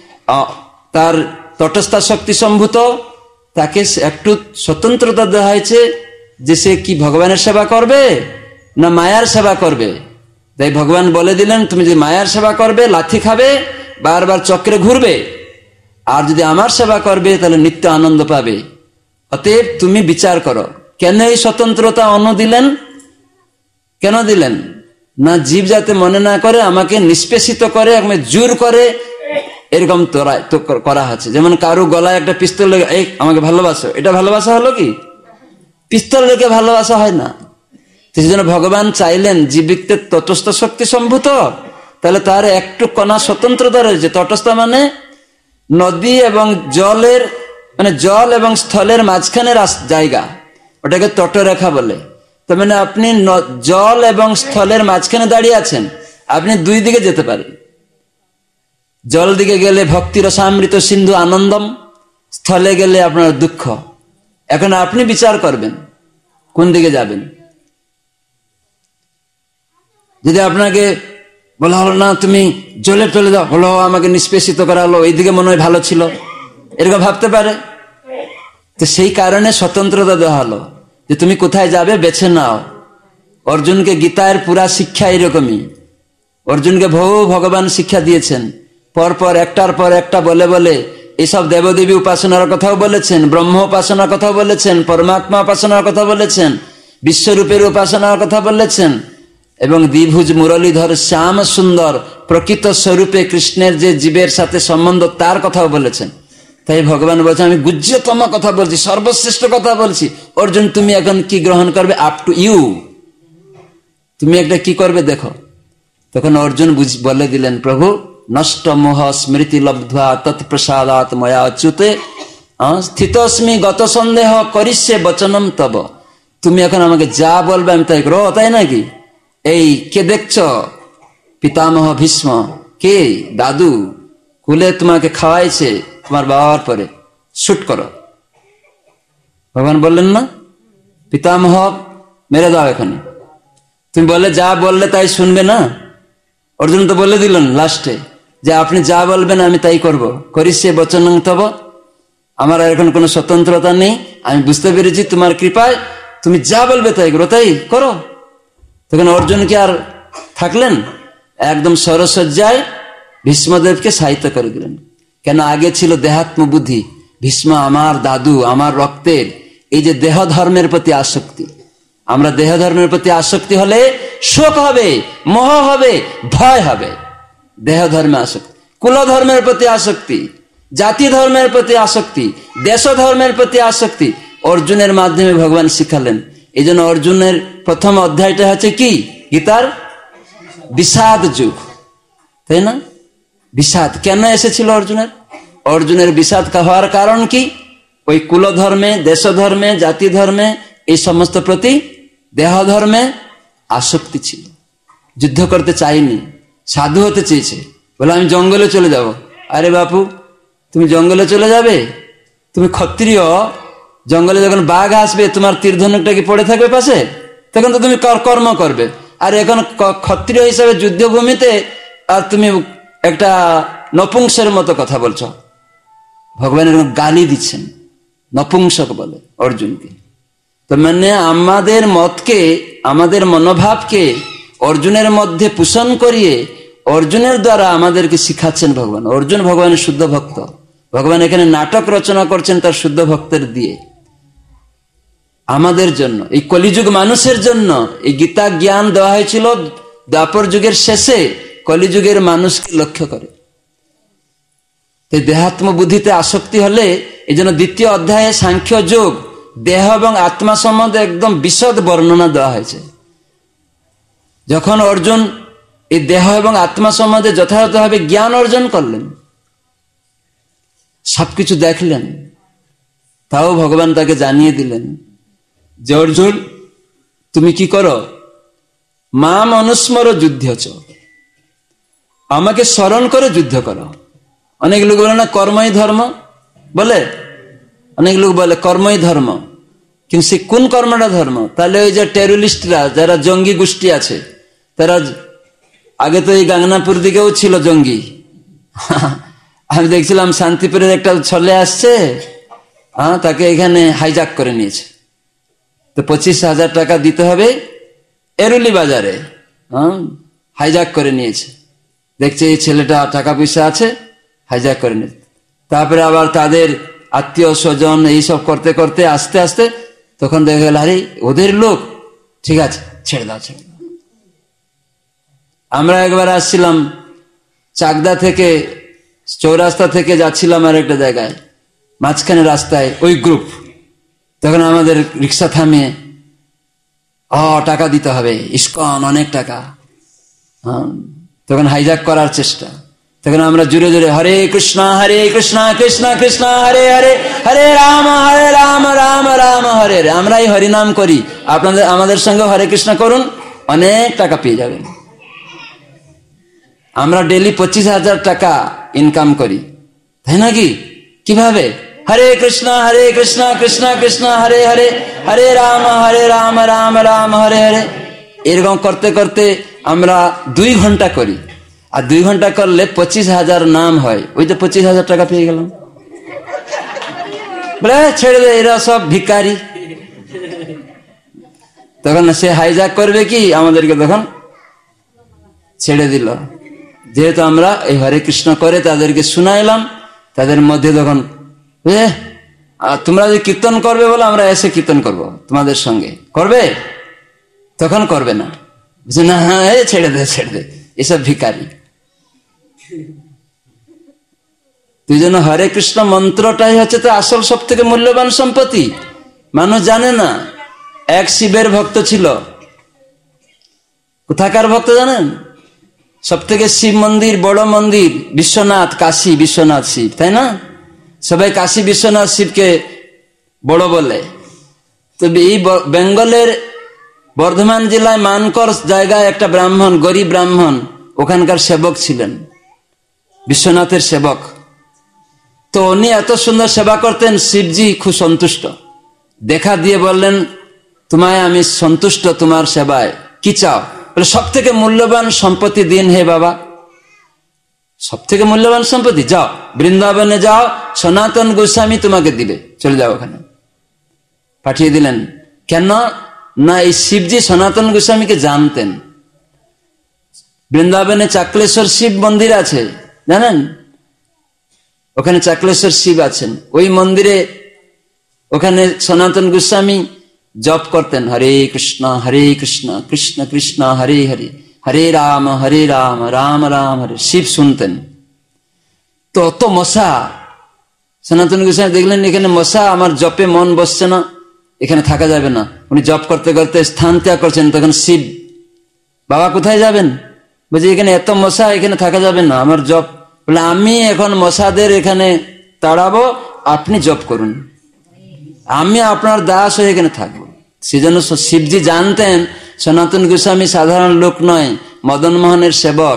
তার তটস্থ শক্তি সম্ভূত, তাকে একটু স্বতন্ত্রতা দেওয়া হয়েছে যে সে কি ভগবানের সেবা করবে না মায়ার সেবা করবে। তাই ভগবান বলে দিলেন, তুমি যদি মায়ার সেবা করবে লাথি খাবে, বারবার চক্রে ঘুরবে, আর যদি আমার সেবা করবে তাহলে নিত্য আনন্দ পাবে। অতএব তুমি বিচার করো। কেন এই স্বতন্ত্রতা অন্য দিলেন? কেন দিলেন না? জীব যাতে মনে না করে আমাকে নিষ্পেষিত করে, আমাকে জোর করে, এরকম তো করা হচ্ছে। যেমন কারু গলায় একটা পিস্তল লেগে, এই আমাকে ভালোবাসো, এটা ভালোবাসা হলো কি? পিস্তল লেগে ভালোবাসা হয় না। সেই জন্য ভগবান চাইলেন জীবিকতে তটস্থ শক্তি সম্ভূত, তাহলে তার একটু কণা স্বতন্ত্রতা রয়েছে। তটস্থ মানে নদী এবং জলের, মানে জল এবং স্থলের মাঝখানে জায়গা, ওটাকে তটরেখা বলে। তার মানে আপনি জল এবং স্থলের মাঝখানে দাঁড়িয়ে আছেন, আপনি দুই দিকে যেতে পারেন। জল দিকে গেলে ভক্তির রসামৃত সিন্ধু আনন্দম, স্থলে গেলে আপনার দুঃখ। এখন আপনি বিচার করবেন কোন দিকে যাবেন। যদি আপনাকে বলা হলো না তুমি জলে চলে যাও, হলো আমাকে নিষ্পেষিত করা হলো, এইদিকে মনে হয় ভালো ছিল, এরকম ভাবতে পারে। তো সেই কারণে স্বতন্ত্রতা দেওয়া হলো যে তুমি কোথায় যাবে বেছে নাও। অর্জুনকে গীতার পুরা শিক্ষা এরকমই। অর্জুনকে বহু ভগবান শিক্ষা দিয়েছেন, পরপর একটার পর একটা বলে বলে এইসব দেবদেবী উপাসনার কথাও বলেছেন, ব্রহ্ম উপাসনার কথাও বলেছেন, পরমাত্মা উপাসনার কথা বলেছেন, বিশ্বরূপের উপাসনার কথা বলেছেন, এবং দ্বিভুজ মুরলীধর শ্যাম সুন্দর প্রকৃত স্বরূপে কৃষ্ণের যে জীবের সাথে সম্বন্ধ তার কথাও বলেছেন। তাই ভগবান বলছে আমি গুহ্যতম কথা বলছি, সর্বশ্রেষ্ঠ কথা বলছি। অর্জুন তুমি এখন কি গ্রহণ করবে, আপ টু ইউ, তুমি একটা কি করবে দেখো। তখন অর্জুন বলে দিলেন, প্রভু নষ্ট মোহ স্মৃতি লব্ধ্বা তৎপ্রসাদাৎ ময়া অচ্যুতে স্থিতস্মি গত সন্দেহ করিষ্যে বচনম তব। তুমি এখন আমাকে যা বলবে আমি তাই করো, তাই নাকি? এই কে দেখছ? পিতামহ ভীষ্ম, কে দাদু কুলে তোমাকে খাওয়াইছে তোমার বাবার পরে, শুট করো। ভগবান বললেন না পিতামহ মেরে দাও এখানে। তুমি বলে যা বললে তাই শুনবে না? অর্জুন তো বলে দিলেন লাস্টে যে আপনি যা বলবেন আমি তাই করব, করিষ্যে বচনং তব। আমার এখন কোনো স্বতন্ত্রতা নেই, আমি বুঝতে পেরেছি তোমার কৃপায় তুমি যা বলবে তাই করো, তাই করো। তখন অর্জুন কি আর থাকলেন? একদম সরসজ্জায় ভীষ্মদেবকে সাহিত্য করে দিলেন। কেন আগে ছিল দেহাত্ম বুদ্ধি, ভীষ্ম আমার দাদু, আমার রক্তের, এই যে দেহ ধর্মের প্রতি আসক্তি। আমরা দেহ ধর্মের প্রতি আসক্তি হলে শোক হবে, মোহ হবে, ভয় হবে। দেহ ধর্মে আসক্তি, কুল ধর্মের প্রতি আসক্তি, জাতি ধর্মের প্রতি আসক্তি, দেশ ধর্মের প্রতি আসক্তি অর্জুনের মাধ্যমে ভগবান শিখালেন। এই জন্য অর্জুনের প্রথম অধ্যায়টা হচ্ছে কি? গীতার বিষাদ যুগ, তাই না? বিষাদ কেন এসেছিল অর্জুনের? অর্জুনের বিষাদ হওয়ার কারণ কি? ওই কুল ধর্মে, দেশ ধর্মে, জাতি ধর্মে, এই সমস্ত প্রতি দেহ ধর্মে আসক্তি ছিল। যুদ্ধ করতে চাইনি, সাধু হতে চেয়েছে, বলে আমি জঙ্গলে চলে যাব, আরে বাপু, তুমি জঙ্গলে চলে যাবে? তুমি ক্ষত্রিয়, জঙ্গলে যখন বাঘ আসবে তোমার তীর ধনুকটা কি পড়ে থাকবে পাশে? তখন তো তুমি কর্ম করবে। আর এখন ক্ষত্রিয় হিসাবে যুদ্ধভূমিতে আর তুমি একটা নপুংসের মতো কথা বলছো। ভগবানের গালি দিচ্ছেন, নপুংসক বলে অর্জুনকে। তো মানে আমাদের মতকে, আমাদের মনোভাবকে অর্জুনের মধ্যে পোষণ করিয়ে অর্জুনের দ্বারা আমাদেরকে শিখাচ্ছেন ভগবান। অর্জুন ভগবানের শুদ্ধ ভক্ত। ভগবান এখানে নাটক রচনা করছেন তার শুদ্ধ ভক্তের দিয়ে, আমাদের জন্য, এই কলিযুগ মানুষের জন্য। এই গীতা জ্ঞান দেওয়া হয়েছিল দ্বাপর যুগের শেষে, কলিযুগের মানুষকে লক্ষ্য করে। দেহাত্ম বুদ্ধিতে আসক্তি হলে এই জন্য দ্বিতীয় অধ্যায়ে সাংখ্য যোগ, দেহ এবং আত্মা সম্বন্ধে একদম বিশদ বর্ণনা দেওয়া হয়েছে। যখন অর্জুন এই দেহ এবং আত্মা সম্বন্ধে যথাযথভাবে জ্ঞান অর্জন করলেন, সবকিছু দেখলেন, তাও ভগবান তাকে জানিয়ে দিলেন যে অর্জুন, তুমি কি করো? মাম অনুস্মর যুদ্ধ, আমাকে স্মরণ করে যুদ্ধ করো। অনেক লোক বলে না কর্মই ধর্ম, বলে অনেক লোক বলে কর্মই ধর্ম, কিন্তু সে কোন কর্মটা ধর্ম? তাহলে ওই যে টেররিস্টরা, যারা জঙ্গি গোষ্ঠী আছে, তারা আগে তো এই গাংনাপুর দিকেও ছিল জঙ্গি। আমি দেখছিলাম শান্তিপুরের একটা ছেলে আসছে, তাকে এখানে হাইজাক করে নিয়েছে। তো 25,000 টাকা দিতে হবে এরুলি বাজারে, হাইজাক করে নিয়েছে। দেখছে এই ছেলেটা টাকা পয়সা আছে, হাইজাক করে নিয়েছে। তারপরে আবার তাদের আত্মীয় স্বজন এইসব করতে করতে আস্তে আস্তে তখন দেখা গেল, আরে ওদের লোক, ঠিক আছে ছেড়ে দাও, ছেড়ে দাও। আমরা একবার আসছিলাম চাকদা থেকে, চৌরাস্তা থেকে যাচ্ছিলাম আর একটা জায়গায়, মাঝখানে রাস্তায় ওই গ্রুপ, তখন আমাদের রিক্সা থামিয়ে টাকা দিতে হবে, ইস্কন অনেক টাকা, তখন হাইজাক করার চেষ্টা। তখন আমরা জোরে জোরে হরে কৃষ্ণ কৃষ্ণ কৃষ্ণ হরে হরে, হরে রাম রাম রাম হরে হরে। আমরা এই হরিনাম করি, আপনাদের আমাদের সঙ্গে হরে কৃষ্ণ করুন, অনেক টাকা পেয়ে যাবেন। আমরা ডেলি 25,000 টাকা ইনকাম করি, তাই নাকি? কিভাবে? হরে কৃষ্ণ কৃষ্ণ কৃষ্ণ হরে হরে, হরে রাম রাম রাম হরে হরে। এরকম করতে করতে আমরা 2 ঘন্টা করি, আর 2 ঘন্টা করলে 25,000 নাম হয়। ওই তো 25,000 টাকা পেয়ে গেলাম। বলে ছেড়ে দে, এরা সব ভিখারি। তখন সে হাইজাক করবে কি আমাদেরকে, তখন ছেড়ে দিল। যেহেতু আমরা এই হরে কৃষ্ণ করে তাদেরকে শুনাইলাম, তাদের মধ্যে তখন তোমরা যদি কীর্তন করবে বলে আমরা এসে কীর্তন করব তোমাদের সঙ্গে, করবে? তখন করবে না, না ছেড়ে দে ছেড়ে দে, এসব ভিখারি। তুই যেন হরে কৃষ্ণ মন্ত্রটাই হচ্ছে তো আসল সব থেকে মূল্যবান সম্পত্তি। মানুষ জানে না। এক শিবের ভক্ত ছিল। কোথাকার ভক্ত জানেন? সব থেকে শিব মন্দির, বড় মন্দির বিশ্বনাথ, কাশী বিশ্বনাথ শিব, তাই না? সবাই কাশী বিশ্বনাথ শিবকে বড় বলে। তবে এই বেঙ্গলের বর্ধমান জেলায় মানকর জায়গায় একটা ব্রাহ্মণ, গরিব ব্রাহ্মণ, ওখানকার সেবক ছিলেন, বিশ্বনাথের সেবক। তো উনি এত সুন্দর সেবা করতেন, শিবজি খুব সন্তুষ্ট। দেখা দিয়ে বললেন, তোমায় আমি সন্তুষ্ট তোমার সেবায়, কি চাও? বলে সব থেকে মূল্যবান সম্পত্তি দিন হে বাবা। সব থেকে মূল্যবান সম্পত্তি, যাও বৃন্দাবনে যাও, সনাতন গোস্বামী তোমাকে দিবে, চলে যাও ওখানে। পাঠিয়ে দিলেন। কেন না, এই শিবজি সনাতন গোস্বামীকে জানতেন। বৃন্দাবনে চাকলেশ্বর শিব মন্দির আছে, জানেন? ওখানে চাকলেশ্বর শিব আছেন। ওই মন্দিরে ওখানে সনাতন গোস্বামী জপ করতেন, হরে কৃষ্ণ কৃষ্ণ কৃষ্ণ হরে হরে, হরে রাম রাম রাম হরে। শিব শুনতেন। তো অত মশা, সনাতন গোস্বামী দেখলেন এখানে মশা, আমার জপে মন বসছে না, এখানে থাকা যাবে না। উনি জপ করতে করতে স্থান ত্যাগ করছেন। তখন শিব, বাবা কোথায় যাবেন? বলছে এখানে এত মশা, এখানে থাকা যাবে না, আমার জপ। বলে আমি এখন মশাদের এখানে তাড়াবো, আপনি জপ করুন, আমি আপনার দাস হয়ে এখানে থাকবো। সেজন্য শিবজি জানতেন সনাতন গোস্বামী সাধারণ লোক নয়, মদন মোহনের সেবক।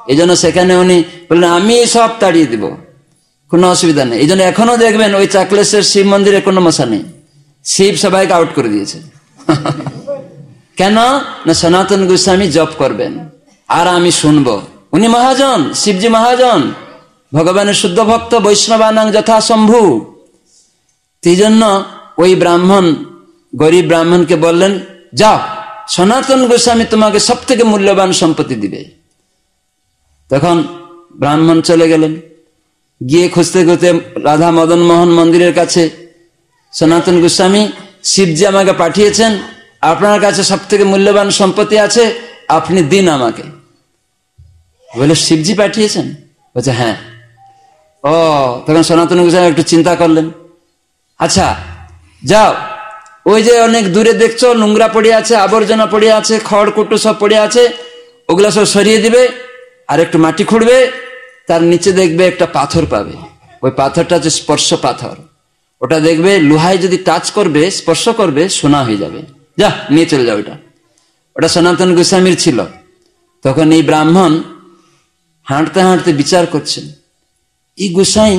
এই জন্য সেখানে উনি বললেন আমি সব তাড়িয়ে দিব, কোনো অসুবিধা নেই। এই জন্য এখনো দেখবেন ওই চাকলেশ্বর শিব মন্দিরে কোনো মশা নেই, শিব সবাইকে আউট করে দিয়েছে। কেন না সনাতন গোস্বামী জপ করবেন আর আমি শুনবো। উনি মহাজন, শিবজি মহাজন, ভগবানের শুদ্ধ ভক্ত, বৈষ্ণবানাং যথাসম্ভু। এই জন্য ওই ব্রাহ্মণ, গরিব ব্রাহ্মণকে বললেন যাও, সনাতন গোস্বামী তোমাকে সব থেকে মূল্যবান সম্পত্তি দিবে। তখন ব্রাহ্মণ চলে গেলেন, গিয়ে খুঁজতে খুঁজতে রাধা মদন মোহন মন্দিরের কাছে, সনাতন গোস্বামী শিবজি আমাকে পাঠিয়েছেন, আপনার কাছে সব থেকে মূল্যবান সম্পত্তি আছে, আপনি দিন আমাকে। বলে শিবজি পাঠিয়েছেন? বলছে হ্যাঁ। ও, তখন সনাতন গোস্বামী একটু চিন্তা করলেন, আচ্ছা যাও, ওই যে অনেক দূরে দেখছো নোংরা পড়ে আছে, আবর্জনা পড়ে আছে, খড় কুটো সব পড়ে আছে, ওগুলা সব সরিয়ে দিবে, আর একটু মাটি খুঁড়বে, তার নিচে দেখবে একটা পাথর পাবে। ওই পাথরটা হচ্ছে স্পর্শ পাথর। ওটা দেখবে লোহায় যদি টাচ করবে, স্পর্শ করবে, সোনা হয়ে যাবে। যা নিয়ে চলে যাও। ওটা সনাতন গোস্বামীর ছিল। তখন এই ব্রাহ্মণ হাঁটতে হাঁটতে বিচার করছেন, এই গোসাই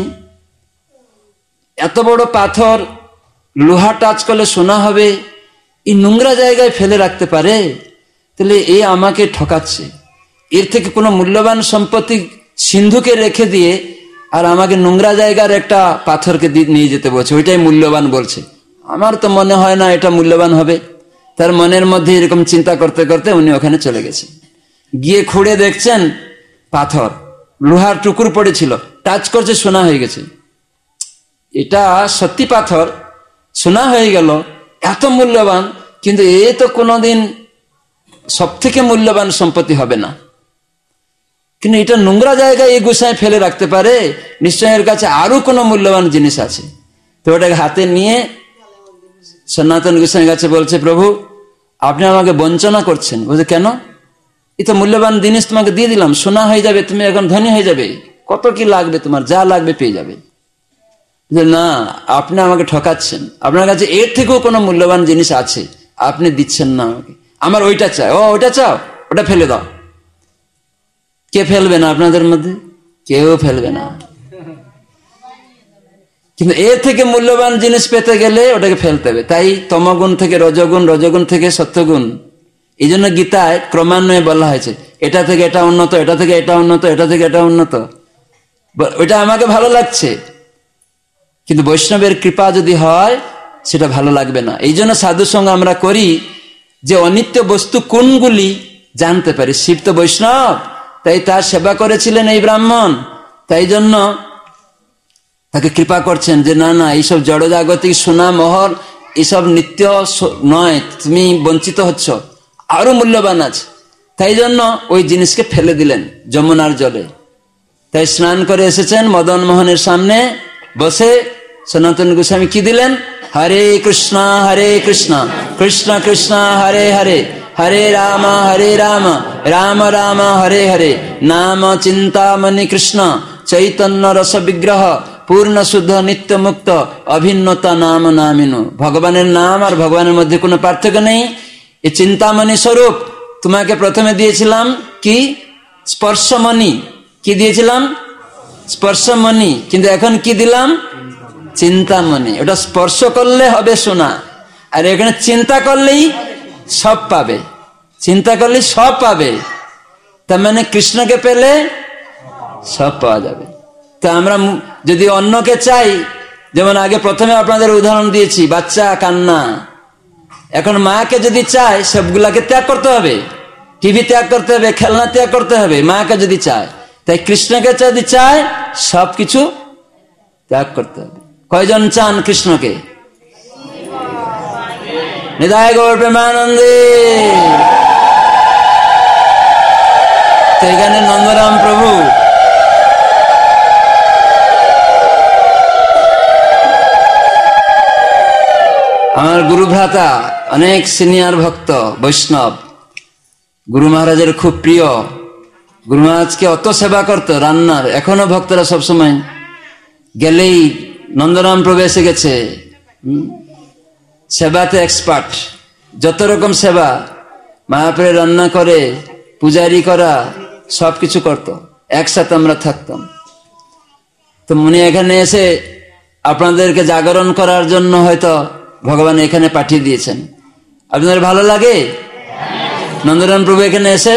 এত বড় পাথর লোহা টাচ করলে সোনা হবে, এই নোংরা জায়গায় ফেলে রাখতে পারে, তাহলে এ আমাকে ঠকাচ্ছে। এর থেকে কোনো মূল্যবান সম্পত্তি সিন্ধুকে রেখে দিয়ে আর আমাকে নোংরা জায়গার একটা পাথরকে নিয়ে যেতে বলছে, ওইটাই মূল্যবান বলছে। আমার তো মনে হয় না এটা মূল্যবান হবে। তার মনের মধ্যে এরকম চিন্তা করতে করতে উনি ওখানে চলে গেছেন। গিয়ে খুঁড়ে দেখছেন পাথর, লোহার টুকুর পড়েছিল, টাচ করছে, সোনা হয়ে গেছে। এটা সত্যি পাথর, সোনা হয়ে গেল, এত মূল্যবান, কিন্তু এ তো কোনোদিন সব থেকে মূল্যবান সম্পত্তি হবে না। কিন্তু এটা নোংরা জায়গায় এই গোসাই ফেলে রাখতে পারে, নিশ্চয় এর কাছে আরো কোনো মূল্যবান জিনিস আছে। তো ওটাকে হাতে নিয়ে সনাতন গোসাইয়ের কাছে বলছে, প্রভু আপনি আমাকে বঞ্চনা করছেন। বলছে কেন? এই তো মূল্যবান জিনিস তোমাকে দিয়ে দিলাম, সোনা হয়ে যাবে, তুমি এখন ধনী হয়ে যাবে, কত কি লাগবে, তোমার যা লাগবে পেয়ে যাবে। না, আপনি আমাকে ঠকাচ্ছেন, আপনার কাছে এর থেকেও কোনো মূল্যবান জিনিস আছে, আপনি দিচ্ছেন না আমাকে। আমার ওইটা চাই। ও ওইটা চাও, ওটা ফেলে দাও। কে ফেলবে না আপনাদের মধ্যে? কেউ ফেলবে না। কিন্তু এর থেকে মূল্যবান জিনিস পেতে গেলে ওটাকে ফেলতে হবে। তাই তমগুণ থেকে রজগুণ, রজগুণ থেকে সত্যগুণ। এই জন্য গীতায় ক্রমান্বয়ে বলা হয়েছে, এটা থেকে এটা উন্নত, এটা থেকে এটা উন্নত, এটা থেকে এটা উন্নত। ওইটা আমাকে ভালো লাগছে, কিন্তু বৈষ্ণবের কৃপা যদি হয় সেটা ভালো লাগবে না। এই জন্য সাধু সঙ্গ আমরা করি, যে অনিত্য বস্তু কোনগুলি জানতে পারি। শিব তো বৈষ্ণব, তাই তার সেবা করেছিলেন এই ব্রাহ্মণ, তাই জন্য তাকে কৃপা করছেন যে না না, এইসব জড়জাগতিক সোনা মোহর এইসব নিত্য নয়, তুমি বঞ্চিত হচ্ছ, আরো মূল্যবান আছে। তাই জন্য ওই জিনিসকে ফেলে দিলেন যমুনার জলে। তাই স্নান করে এসেছেন, মদন মোহনের সামনে বসে সনাতন গোস্বামী কি দিলেন? হরে কৃষ্ণ কৃষ্ণ কৃষ্ণ হরে হরে, হরে রাম রাম রাম হরে হরে, নাম চিন্তামণি কৃষ্ণ চৈতন্য রস বিগ্রহ, পূর্ণ শুদ্ধ নিত্য মুক্ত অভিন্নতা নাম নামিনু। ভগবানের নাম আর ভগবানের মধ্যে কোনো পার্থক্য নেই। এই চিন্তামণি স্বরূপ তোমাকে প্রথমে দিয়েছিলাম কি? স্পর্শমণি। কি দিয়েছিলাম? স্পর্শমণি। কিন্তু এখন কি দিলাম? চিন্তামণি। ওটা স্পর্শ করলে হবে শোনা, আর এখানে চিন্তা করলেই সব পাবে। চিন্তা করলে সব পাবে, তার মানে কৃষ্ণকে পেলে সব পাওয়া যাবে। তো আমরা যদি অন্যকে চাই, যেমন আগে প্রথমে আপনাদের উদাহরণ দিয়েছি, বাচ্চা কান্না, এখন মাকে যদি চাই সবগুলাকে ত্যাগ করতে হবে, টিভি ত্যাগ করতে হবে, খেলনা ত্যাগ করতে হবে, মাকে যদি চায়। তাই কৃষ্ণকে যদি চায় সবকিছু ত্যাগ করতে হবে। কয়জন চান কৃষ্ণকে? নিতাই গৌর প্রেমানন্দে। তো এখানে নন্দরাম প্রভু আমার গুরু ভ্রাতা, অনেক সিনিয়র ভক্ত বৈষ্ণব, গুরু মহারাজের খুব প্রিয়। গুরু মহারাজকে অত সেবা করতো রান্নার। এখনো ভক্তরা সবসময় গেলেই নন্দরাম প্রভু এসে গেছে, সেবাতে এক্সপার্ট, যত রকম সেবা, মায়াপুরে রান্না করে, পূজারি করা, সবকিছু করতো, একসাথে আমরা থাকতাম। তো উনি এখানে এসে আপনাদেরকে জাগরণ করার জন্য হয়তো ভগবান এখানে পাঠিয়ে দিয়েছেন। আপনাদের ভালো লাগে নন্দরাম প্রভু এখানে এসে?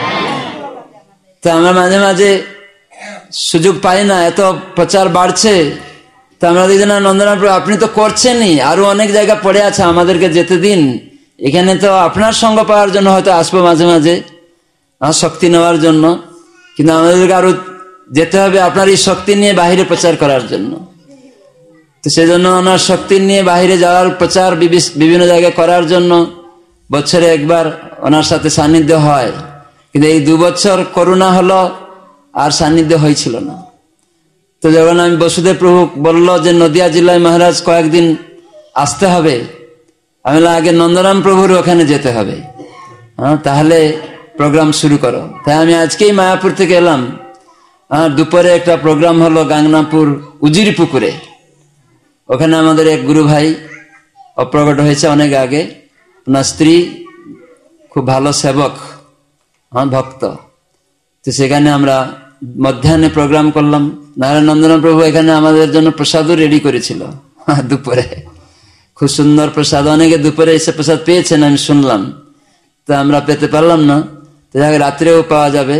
তো আমরা মাঝে মাঝে সুযোগ পাই না, এত প্রচার বাড়ছে, তো আমরা দেখছি না নন্দরাম প্রভু আপনি তো করছেনই, আরো অনেক জায়গা পড়ে আছে, আমাদেরকে যেতে দিন। এখানে তো আপনার সঙ্গ পাওয়ার জন্য হয়তো আসবো মাঝে মাঝে, শক্তি নেওয়ার জন্য, কিন্তু আমাদেরকে আরো যেতে হবে আপনার এই শক্তি নিয়ে বাহিরে প্রচার করার জন্য। তো সেজন্য ওনার শক্তি নিয়ে বাহিরে যাওয়ার প্রচার বিভিন্ন জায়গায় করার জন্য বছরে একবার ওনার সাথে সান্নিধ্য হয়। কিন্তু এই 2 বছর করোনা হলো, আর সান্নিধ্য হয়েছিল না। তো যখন আমি বসুদেব প্রভু বলল যে নদিয়া জেলায় মহারাজ কয়েকদিন আসতে হবে, আমি আগে নন্দরাম প্রভুর ওখানে যেতে হবে, তাহলে প্রোগ্রাম শুরু করো। তাই আমি আজকেই মায়াপুর থেকে এলাম। দুপুরে একটা প্রোগ্রাম হলো গাংনাপুর উজির পুকুরে, ওখানে আমাদের এক গুরু ভাই অপ্রকট হয়েছে অনেক আগে, ওনার স্ত্রী খুব ভালো সেবক, ভক্ত। তো সেখানে আমরা মধ্যাহ্নে প্রোগ্রাম করলাম। নারায়ণ নন্দন প্রভু এখানে আমাদের জন্য প্রসাদও রেডি করেছিল দুপুরে, খুব সুন্দর প্রসাদ। অনেকে দুপুরে এসে প্রসাদ পেয়েছেন আমি শুনলাম, তো আমরা পেতে পারলাম না। তো রাত্রেও পাওয়া যাবে,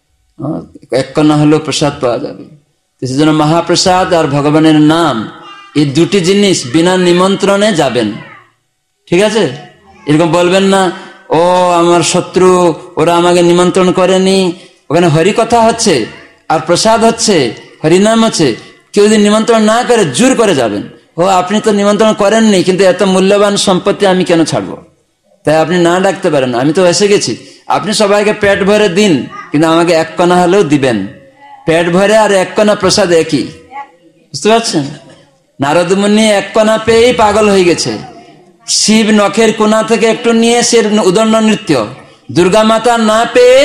এক কণা হলেও প্রসাদ পাওয়া যাবে। তো সেজন্য মহাপ্রসাদ আর ভগবানের নাম, এই দুটি জিনিস বিনা নিমন্ত্রণে যাবেন, ঠিক আছে? এরকম বলবেন না ও আমার শত্রু, ওরা আমাকে নিমন্ত্রণ করেনি। ওখানে হরি কথা হচ্ছে আর প্রসাদ হচ্ছে, হরিনাম হচ্ছে। কেউ যদি নিমন্ত্রণ না করে জোর করে যাবেন, ও আপনি তো নিমন্ত্রণ করেননি, কিন্তু এত মূল্যবান সম্পত্তি আমি কেন ছাড়বো? তাই আপনি না ডাকতে পারেন, আমি তো এসে গেছি। আপনি সবাইকে পেট ভরে দিন, কিন্তু আমাকে এক কণা হলেও দিবেন। পেট ভরে আর এক কণা প্রসাদ একই, বুঝতে পারছেন? নারদ মুনি এক কণা পেয়েই পাগল হয়ে গেছে। শিব নখের কোনা থেকে একটু নিয়ে সে উদণ্ড নৃত্য। দুর্গা মাতা না পেয়ে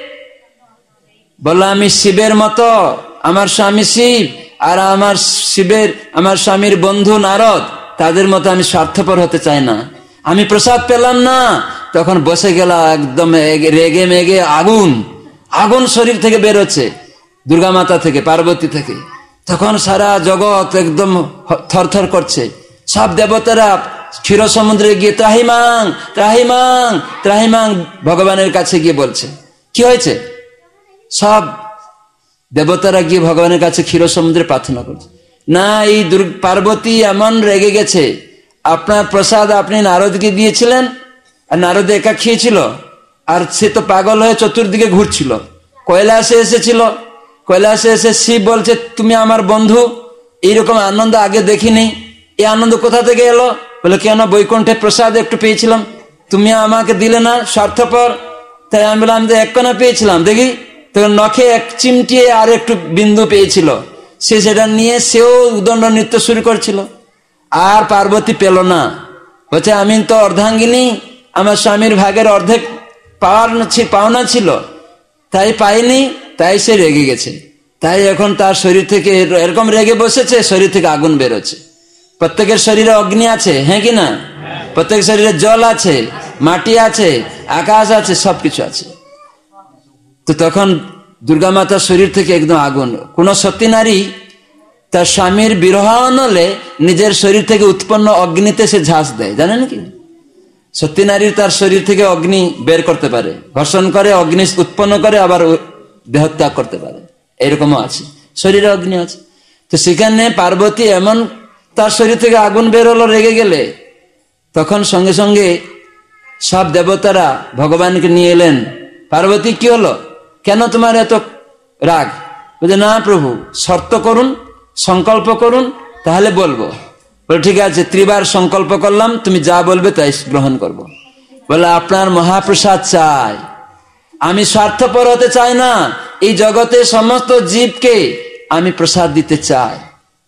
বলল আমি শিবের মতো, আমার স্বামী শিব আর আমার স্বামীর বন্ধু নারদ, তাদের মতো আমি স্বার্থপর হতে চাই না। আমি প্রসাদ পেলাম না, তখন বসে গেল একদম রেগে মেগে, আগুন শরীর থেকে বেরোচ্ছে, দুর্গা মাতা থেকে, পার্বতী থেকে। তখন সারা জগৎ একদম থরথর করছে। সব দেবতারা ক্ষীর সমুদ্রে গিয়ে ত্রাহিমাং ত্রাহিমাং ত্রাহিমাং ভগবানের কাছে গিয়ে বলছে। কি হয়েছে? সব দেবতারা গিয়ে ভগবানের কাছে ক্ষীর সমুদ্রে প্রার্থনা করছে। না, এই পার্বতী এমন রেগে গেছে, আপনার প্রসাদ আপনি নারদকে দিয়েছিলেন, আর নারদ একা খেয়েছিল, আর সে তো পাগল হয়ে চতুর্দিকে ঘুরছিল। কৈলাসে এসেছিল, কৈলাসে এসে শিব বলছে তুমি আমার বন্ধু, এইরকম আনন্দ আগে দেখিনি, এই আনন্দ কোথা থেকে এলো? বলে কেন, বৈকুণ্ঠে প্রসাদ একটু পেয়েছিলাম, তুমি আমাকে দিলে না, স্বার্থপর। তাই আমি বললাম যে এক কণা পেয়েছিলাম, দেখি। তখন নখে এক চিমটিয়ে আর একটু বিন্দু পেয়েছিল, সে সেটা নিয়ে সেও উদণ্ড নৃত্য শুরু করছিল। আর পার্বতী পেল না, বলছে আমি তো অর্ধাঙ্গিনী, আমার স্বামীর ভাগের অর্ধেক পাওনা ছিল, তাই পাইনি, তাই সে রেগে গেছে। তাই এখন তার শরীর থেকে এরকম রেগে বসেছে, শরীর থেকে আগুন বেরোচ্ছে। প্রত্যেকের শরীরে অগ্নি আছে, হ্যাঁ কি না? প্রত্যেক শরীরে জল আছে, মাটি আছে, আকাশ আছে, সবকিছু আছে। তো তখন দুর্গা মাতার শরীর থেকে একদম আগুন। কোন সতী নারী তার স্বামীর বিরহ হলে নিজের শরীর থেকে উৎপন্ন অগ্নিতে সে ঝাঁস দেয়, জানেন কি? সতী নারী তার শরীর থেকে অগ্নি বের করতে পারে, ঘর্ষণ করে অগ্নি উৎপন্ন করে, আবার দেহত্যাগ করতে পারে, এরকমও আছে, শরীরে অগ্নি আছে। তো সেখানে পার্বতী এমন তার শরীর থেকে আগুন বের হলো রেগে গেলে, তখন সঙ্গে সঙ্গে সব দেবতারা ভগবানকে নিয়ে এলেন। পার্বতী কি হলো, কেন তোমার এত রাগ? বলছে না প্রভু, শর্ত করুন, সংকল্প করুন, তাহলে বলবো। বলে ঠিক আছে, 3 বার সংকল্প করলাম, তুমি যা বলবে তাই গ্রহণ করব। বলে আপনার মহাপ্রসাদ চাই, আমি স্বার্থপর হতে চাই না, এই জগতে সমস্ত জীবকে আমি প্রসাদ দিতে চাই।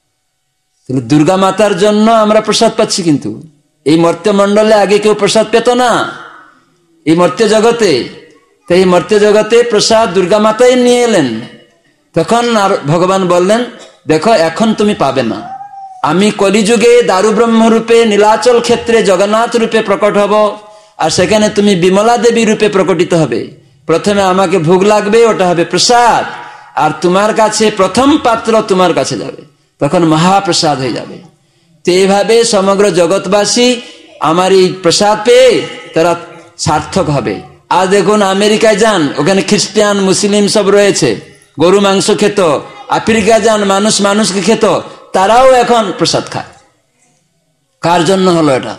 দুর্গা মাতার জন্য আমরা প্রসাদ পাচ্ছি, কিন্তু এই মর্ত্য মণ্ডলে আগে কেউ প্রসাদ পেত না, এই মর্ত্য জগতে। তো এই মর্ত্য জগতে প্রসাদ দুর্গা মাতাই নিয়ে এলেন। তখন আর ভগবান বললেন দেখো এখন তুমি পাবে না, আমি কলিযুগে দারু ব্রহ্ম রূপে নীলাচল ক্ষেত্রে জগন্নাথ রূপে প্রকট হব, আর সেখানে তুমি বিমলা দেবী রূপে প্রকটিত হবে। প্রথমে আমাকে ভোগ লাগবে, ওটা হবে প্রসাদ, আর তোমার কাছে প্রথম পাত্র তোমার কাছে যাবে, তখন মহাপ্রসাদ হয়ে যাবে। তো এইভাবে সমগ্র জগৎবাসী আমার এই প্রসাদ পেয়ে তারা সার্থক হবে। আর দেখুন আমেরিকায় যান, ওখানে খ্রিস্টান মুসলিম সব রয়েছে, গরু মাংস খেত। আফ্রিকা যান, মানুষ মানুষকে খেত, তারাও এখন প্রসাদ খায়। কার জন্য হলো এটা?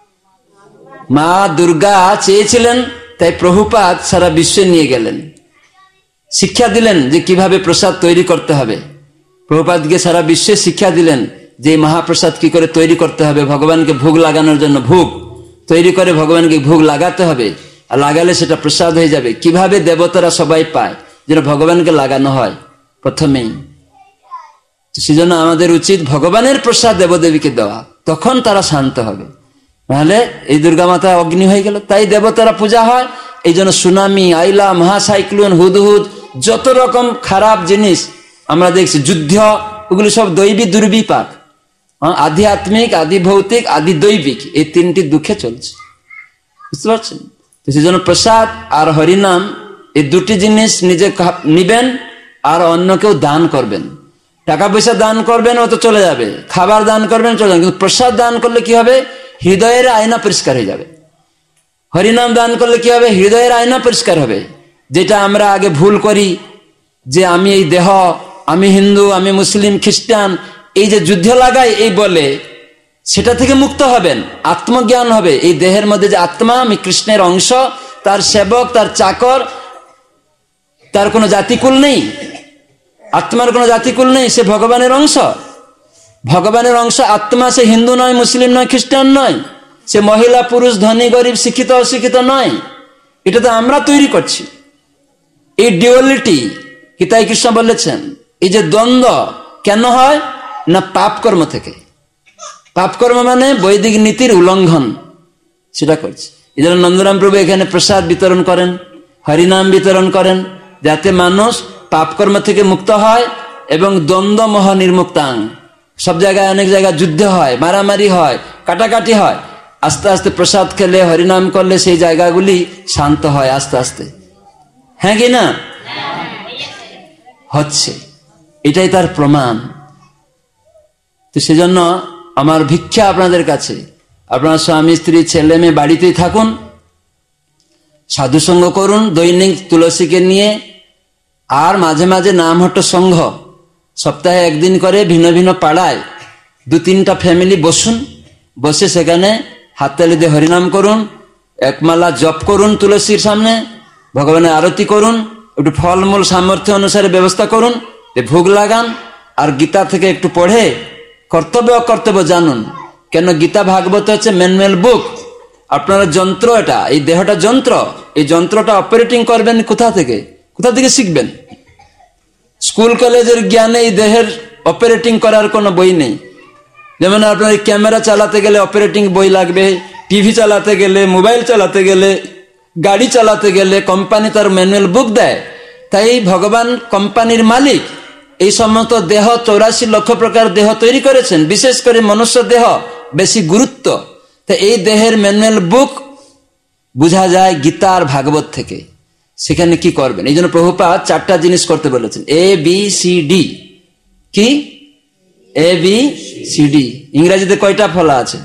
মা দুর্গা চেয়েছিলেন, তাই প্রভুপাদ সারা বিশ্বে নিয়ে গেলেন, শিক্ষা দিলেন যে কিভাবে প্রসাদ তৈরি করতে হবে। প্রভুপাদকে সারা বিশ্বে শিক্ষা দিলেন যে মহাপ্রসাদ কি করে তৈরি করতে হবে, ভগবানকে ভোগ লাগানোর জন্য ভোগ তৈরি করে ভগবানকে ভোগ লাগাতে হবে, আর লাগালে সেটা প্রসাদ হয়ে যাবে। কিভাবে দেবতারা সবাই পায়, যেন ভগবানকে লাগানো হয় প্রথমেই। তো সেজন্য আমাদের উচিত ভগবানের প্রসাদ দেবদেবীকে দেওয়া, তখন তারা শান্ত হবে। নাহলে এই দুর্গা মাতা অগ্নি হয়ে গেল, তাই দেবতারা পূজা হয়। এই জন্য সুনামি, আইলা, মহাসাইক্লোন, হুদহুদ, যত রকম খারাপ জিনিস আমরা দেখছি, যুদ্ধ, ওগুলো সব দৈবিক দুর্বিপাক। আধ্যাত্মিক, আদি ভৌতিক, আদি দৈবিক, এই তিনটি দুঃখে চলছে, বুঝতে পারছেন? তো সেজন্য প্রসাদ আর হরিনাম এই দুটি জিনিস নিজে নিবেন, আর অন্যকেও দান করবেন। টাকা পয়সা দান করবেন, ও তো চলে যাবে, খাবার দান করবেন, চলে যাবে, কিন্তু প্রসাদ দান করলে কি হবে? হৃদয়ের আয়না পরিষ্কার হয়ে যাবে। হরিনাম দান করলে কি হবে? হৃদয়ের আয়না পরিষ্কার হবে। যেটা আমরা আগে ভুল করি, যে আমি এই দেহ, আমি হিন্দু, আমি মুসলিম, খ্রিস্টান, এই যে যুদ্ধ লাগাই এই বলে, সেটা থেকে মুক্ত হবেন, আত্মজ্ঞান হবে। এই দেহের মধ্যে যে আত্মা, আমি কৃষ্ণের অংশ, তার সেবক, তার চাকর, তার কোনো জাতিকুল নেই, আত্মার কোনো জাতিকুল নেই, সে ভগবানের অংশ। ভগবানের অংশ আত্মা, সে হিন্দু নয়, মুসলিম নয়, খ্রিস্টান নয়, সে মহিলা, পুরুষ, ধনী, গরিব, শিক্ষিত, অশিক্ষিত নয়। এটা তো আমরা তৈরি করছি, এই ডিউয়ালিটি। গীতায় কৃষ্ণ বলেছেন, এই যে দ্বন্দ্ব কেন হয় না? পাপ কর্ম থেকে। পাপ কর্ম মানে বৈদিক নীতির উল্লঙ্ঘন, সেটা করছে। এই জন্য নন্দরাম প্রভু এখানে প্রসাদ বিতরণ করেন, হরিনাম বিতরণ করেন, যাতে মানুষ পাপ কর্ম থেকে মুক্ত হয় এবং দ্বন্দ্ব মোহ নির্মুক্তাং। সব জায়গায়, অনেক জায়গায় যুদ্ধ হয়, মারামারি হয়, কাটাকাটি হয়। আস্তে আস্তে প্রসাদ খেলে, হরিনাম করলে সেই জায়গাগুলি শান্ত হয় আস্তে আস্তে। হ্যাঁ কি না? হচ্ছে, এটাই তার প্রমাণ। তো সেজন্য আমার ভিক্ষা আপনাদের কাছে, আপনার স্বামী, স্ত্রী, ছেলে মেয়ে বাড়িতেই থাকুন, সাধুসঙ্গ করুন দৈনিক তুলসীকে নিয়ে, আর মাঝে মাঝে নামহট্ট সংঘ, সপ্তাহে একদিন করে ভিন্ন ভিন্ন পাড়ায় 2-3টা ফ্যামিলি বসুন, বসে সেখানে হাততালি দিয়ে হরিনাম করুন, একমালা জপ করুন, তুলসীর সামনে ভগবানের আরতি করুন, একটু ফলমূল সামর্থ্য অনুসারে ব্যবস্থা করুন, ভোগ লাগান, আর গীতা থেকে একটু পড়ে কর্তব্য অকর্তব্য জানুন। কেন গীতা ভাগবত হচ্ছে ম্যানুয়াল বুক, আপনারা যন্ত্র, এটা এই দেহটা যন্ত্র, এই যন্ত্রটা অপারেটিং করবেন কোথা থেকে? কোথা থেকে শিখবেন? স্কুল কলেজের জ্ঞানে এই দেহের অপারেটিং করার কোনো বই নেই। যেমন আপনার ক্যামেরা চালাতে গেলে অপারেটিং বই লাগবে, টিভি চালাতে গেলে, মোবাইল চালাতে গেলে, গাড়ি চালাতে গেলে কোম্পানি তার ম্যানুয়াল বুক দেয়। তাই ভগবান কোম্পানির মালিক, এই সমস্ত দেহ 84 লক্ষ প্রকার দেহ তৈরি করেছেন, বিশেষ করে মনুষ্য দেহ বেশি গুরুত্ব। তো এই দেহের ম্যানুয়াল বুক বোঝা যায় গীতা আর ভাগবত থেকে। সেখানে কি করবেন? এই জন্য প্রভুপাদ 4টা জিনিস করতে বলেছেন, ABCD। কি ABCD? ইংরেজিতে কয়টা ফলা আছে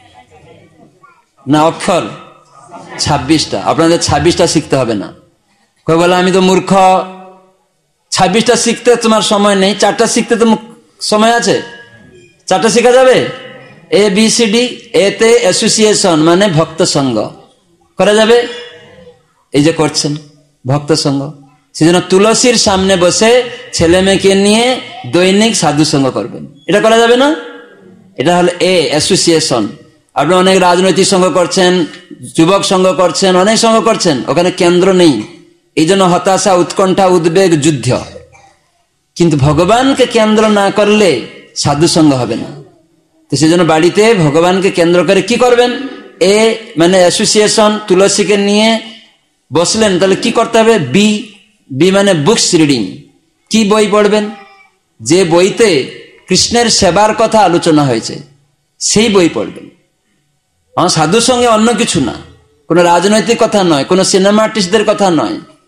না অক্ষর? 26টা। আপনাদের 26টা শিখতে হবে না। কই বলে আমি তো মূর্খ, 26টা শিখতে তোমার সময় নেই, 4টা শিখতে তো সময় আছে, 4টা শেখা যাবে। ABCD, এতে অ্যাসোসিয়েশন মানে ভক্ত সঙ্গ করা যাবে, এই যে করছেন ভক্ত সঙ্গ। সেজন্য তুলসীর সামনে বসে ছেলে মেয়েকে নিয়ে দৈনিক সাধু সঙ্গ করবেন, এটা করা যাবে না? এটা হলো অ্যাসোসিয়েশন। আপনি অনেক রাজনৈতিক সঙ্গ করছেন, যুবক সঙ্গ করছেন, অনেক সঙ্গ করছেন, ওখানে কেন্দ্র নেই। এই জন্য হতাশা, উৎকণ্ঠা, উদ্বেগ, যুদ্ধ। কিন্তু ভগবানকে কেন্দ্র না করলে সাধু সঙ্গ হবে না। তো সেজন্য বাড়িতে ভগবানকে কেন্দ্র করে কি করবেন? মানে অ্যাসোসিয়েশন, তুলসীকে নিয়ে বসলেন, তাহলে কি করতে হবে? বি মানে বুকস রিডিং। কি বই পড়বেন? যে বইতে কৃষ্ণের সেবার কথা আলোচনা হয়েছে সেই বই পড়বেন। আমার সাধুর সঙ্গে অন্য কিছু না, কোনো রাজনৈতিক কথা নয়, কোনো সিনেমা আর্টিস্টদের কথা নয়,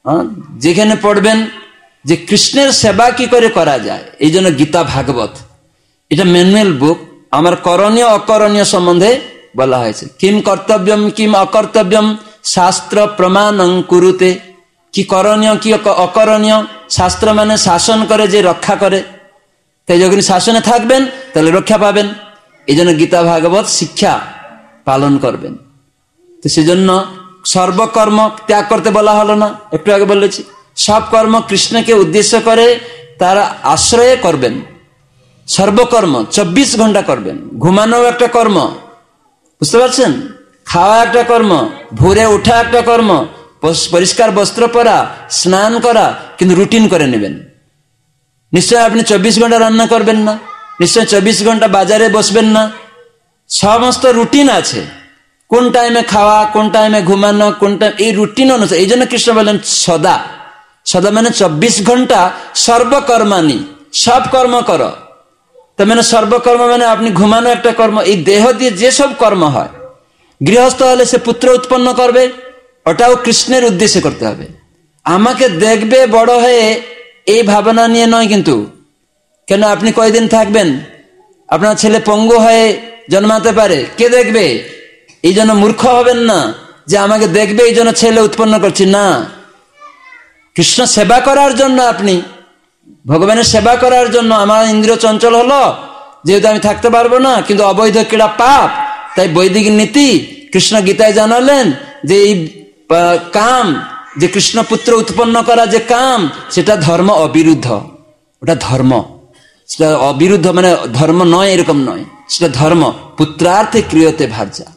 যেখানে পড়বেন যে কৃষ্ণের সেবা কি করে করা যায়, এই জন্য গীতা ভাগবত এটা ম্যানুয়াল বুক। আমার করণীয় অকরণীয় সম্বন্ধে বলা হয়েছে। কিম কর্তব্যম কিম অকর্তব্যম শাস্ত্র প্রমাণং কুরুতে। কি করণীয় কি অকরণীয়, শাস্ত্র মানে শাসন করে, যে রক্ষা করে। তাই যখন শাসনে থাকবেন তাহলে রক্ষা পাবেন। এই জন্য গীতা ভাগবত শিক্ষা পালন করবেন। তো সেজন্য সর্বকর্ম ত্যাগ করতে বলা হলো না, একটু আগে বলেছি। সব কর্ম কৃষ্ণকে উদ্দেশ্য করে তারা আশ্রয়ে করবেন। সর্বকর্ম 24 ঘন্টা করবেন। ঘুমানো একটা কর্ম, বুঝতে পারছেন? খাওয়া একটা কর্ম, ভোরে ওঠা একটা কর্ম, পরিষ্কার বস্ত্র পরা, স্নান করা, কিন্তু রুটিন করে নেবেন। নিশ্চয় আপনি 24 ঘন্টা রান্না করবেন না, নিশ্চয় 24 ঘন্টা বাজারে বসবেন না। সমস্ত রুটিন আছে, কোন টাইমে খাওয়া, কোন টাইমে ঘুমানো, কোন টাইম, এই রুটিন অনুসারে। এই জন্য কৃষ্ণ বলেন সদা। সদা মানে 24 ঘন্টা সর্বকর্মানি, সব কর্ম করো। তার মানে সর্বকর্ম মানে আপনি ঘুমানো একটা কর্ম। এই দেহ দিয়ে যেসব কর্ম হয়, গৃহস্থ হলে সে পুত্র উৎপন্ন করবে, ওটাও কৃষ্ণের উদ্দেশ্যে করতে হবে। আমাকে দেখবে বড় হয়ে এই ভাবনা নিয়ে নয় কিন্তু। কেন আপনি কয়দিন থাকবেন, আপনার ছেলে পঙ্গু হয়ে জন্মাতে পারে, কে দেখবে? এই জন্য মূর্খ হবেন না যে আমাকে দেখবে এই জন্য ছেলে উৎপন্ন করছি না। কৃষ্ণ সেবা করার জন্য, আপনি ভগবানের সেবা করার জন্য। আমার ইন্দ্রিয় চঞ্চল হলো, যেহেতু আমি থাকতে পারবো না, কিন্তু অবৈধ ক্রীড়া পাপ, তাই বৈদিক নীতি কৃষ্ণ গীতায় জানালেন যে এই কাম, যে কৃষ্ণ পুত্র উৎপন্ন করা যে কাম, সেটা ধর্ম অবিরুদ্ধ। ওটা ধর্ম, সেটা অবিরুদ্ধ মানে ধর্ম নয়, এরকম নয়, সেটা ধর্ম। পুত্রার্থে ক্রিয়তে ভার্যা।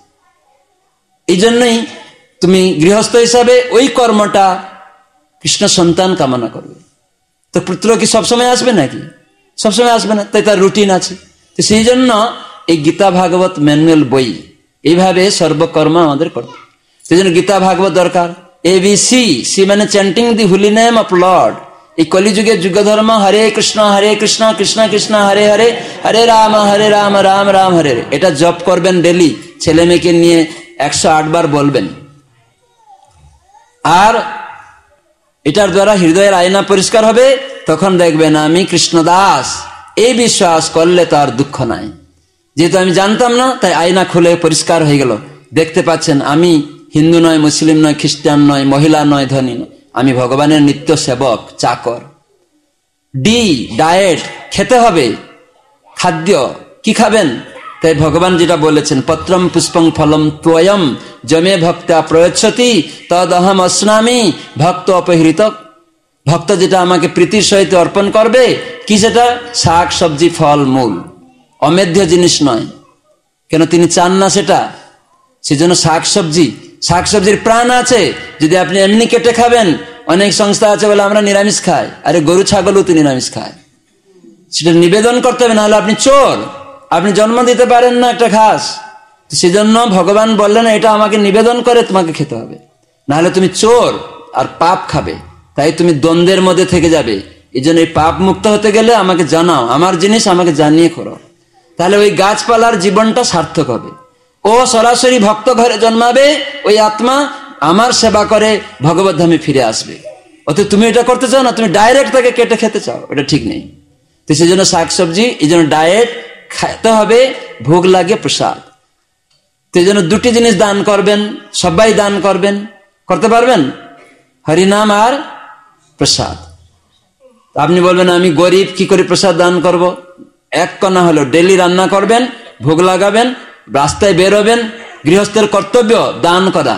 এই জন্যই তুমি গৃহস্থ হিসাবে ওই কর্মটা কৃষ্ণ সন্তান কামনা করবে। তো পুত্র কি সবসময় আসবে নাকি? সবসময় আসবে না, তাই তার রুটিন আছে। তো সেই জন্য এই গীতা ভাগবত ম্যানুয়াল বই, এইভাবে সর্বকর্ম আমাদের করতে। সেই জন্য গীতা ভাগবত দরকার। ABC, সি মানে chanting the holy name of lord. এই কলিযুগে যুগ ধর্ম হরে কৃষ্ণ কৃষ্ণ কৃষ্ণ হরে হরে, হরে রাম রাম রাম হরে হরে। এটা জপ করবেন ডেলি, ছেলে মেয়েকে নিয়ে 108 বার বলবেন। আর এটার দ্বারা হৃদয়ের আয়না পরিষ্কার হবে। তখন দেখবেন আমি কৃষ্ণদাস, এই বিশ্বাস করলে তার দুঃখ নাই। যেহেতু আমি জানতাম না, তাই আয়না খুলে পরিষ্কার হয়ে গেল। দেখতে পাচ্ছেন আমি হিন্দু নয়, মুসলিম নয়, খ্রিস্টান নয়, মহিলা নয়, ধনী নয়, আমি ভগবানের নিত্য সেবক, চাকর। ডায়েট, খেতে হবে খাদ্য। কি খাবেন? তাই ভগবান যেটা বলেছেন, পত্রম পুষ্পং ফলম ত্বয়ম যমে ভক্তা প্রয়চ্ছতি তদহম অস্নামি ভক্ত অপহৃত। ভক্ত যেটা আমাকে প্রীতির সহিত অর্পণ করবে, কি সেটা? শাক সবজি ফল মূল, অমেধ্য জিনিস নয়। কেন তিনি চান না সেটা? সেজন্য শাকসবজির প্রাণ আছে। যদি আপনি এমনি কেটে খাবেন, অনেক সংস্থা আছে বলে আমরা নিরামিষ খাই। আরে গরু ছাগলও তো নিরামিষ খায়, সেটা নিবেদন করতে হবে, নাহলে আপনি চোর। আপনি জন্ম দিতে পারেন না একটা ঘাস। সেজন্য ভগবান বললেন এটা আমাকে নিবেদন করে তোমাকে খেতে হবে, নাহলে তুমি চোর আর পাপ খাবে। তাই তুমি দ্বন্দ্বের মধ্যে থেকে যাবে। এই জন্য এই পাপ মুক্ত হতে গেলে আমাকে জানাও, আমার জিনিস আমাকে জানিয়ে করো, তাহলে ওই গাছপালার জীবনটা সার্থক হবে। ও সরাসরি ভক্ত ঘরে জন্মাবে, ওই আত্মা আমার সেবা করে ভগবত ধামে ফিরে আসবে। অত তুমি এটা করতে চাও না, তুমি ডাইরেক্ট তাকে কেটে খেতে চাও, এটা ঠিক নেই। তো সেই জন্য শাকসবজি, এই জন্য ডায়েট খেতে হবে, ভোগ লাগে প্রসাদ। তো এই জন্য দুটি জিনিস দান করবেন, সবাই দান করবেন, করতে পারবেন? হরিনাম আর প্রসাদ। আপনি বলবেন আমি গরিব, কি করে প্রসাদ দান করব? এক কণা হলো ডেলি রান্না করবেন, ভোগ লাগাবেন, রাস্তায় বেরোবেন। গৃহস্থের কর্তব্য দান করা।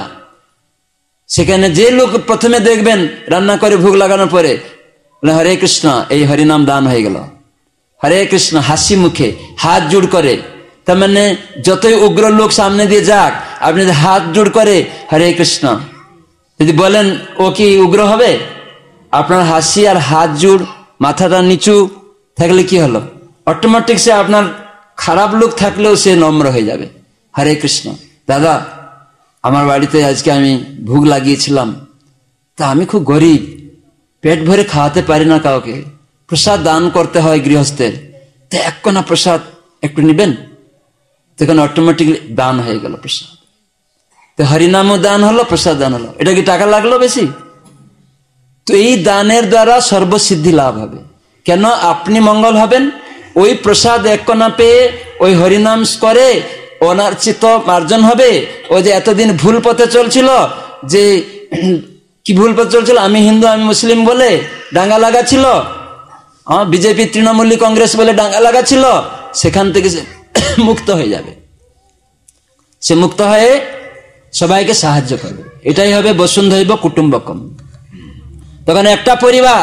সেখানে যে লোক প্রথমে দেখবেন রান্না করে ভোগ লাগানোর পরে, হরে কৃষ্ণ, এই হরিনাম দান হয়ে গেল। হরে কৃষ্ণ হাসি মুখে হাত জোড় করে, তার মানে যতই উগ্র লোক সামনে দিয়ে যাক, আপনি হাত জোড় করে হরে কৃষ্ণ যদি বলেন, ও কি উগ্র হবে? আপনার হাসি আর হাত জোড়, মাথাটা নিচু থাকলে কি হলো? অটোমেটিক সে আপনার খারাপ লোক থাকলেও সে নম্র হয়ে যাবে। হরে কৃষ্ণ, দাদা আমার বাড়িতে আজকে আমি ভোগ লাগিয়েছিলাম, তা আমি খুব গরিব, পেট ভরে খাওয়াতে পারি না কাউকে, প্রসাদ দান করতে হয় গৃহস্থের, তো এক কোনা প্রসাদ একটু নিবেন? তখন অটোমেটিকলি দান হয়ে গেল প্রসাদ। তো হরিনামও দান হলো, প্রসাদ দান হলো। এটা কি টাকা লাগলো বেশি? তো এই দানের দ্বারা সর্বসিদ্ধি লাভ হবে। কেন? আপনি মঙ্গল হবেন, ওই প্রসাদ এক কণা পেয়ে ওই হরিনাম করে ওনার চিত্ত মার্জন হবে। ওই যে এতদিন ভুল পথে চলছিল, যে কি ভুল পথে চলছিল, আমি হিন্দু আমি মুসলিম বলে ডাঙ্গা লাগাচ্ছিল, বিজেপি তৃণমূলী কংগ্রেস বলে ডাঙ্গা লাগাচ্ছিল, সেখান থেকে সে মুক্ত হয়ে যাবে। সে মুক্ত হয়ে সবাইকে সাহায্য করবে। এটাই হবে বসুন্ধৈব কুটুম্বকম। তখন একটা পরিবার,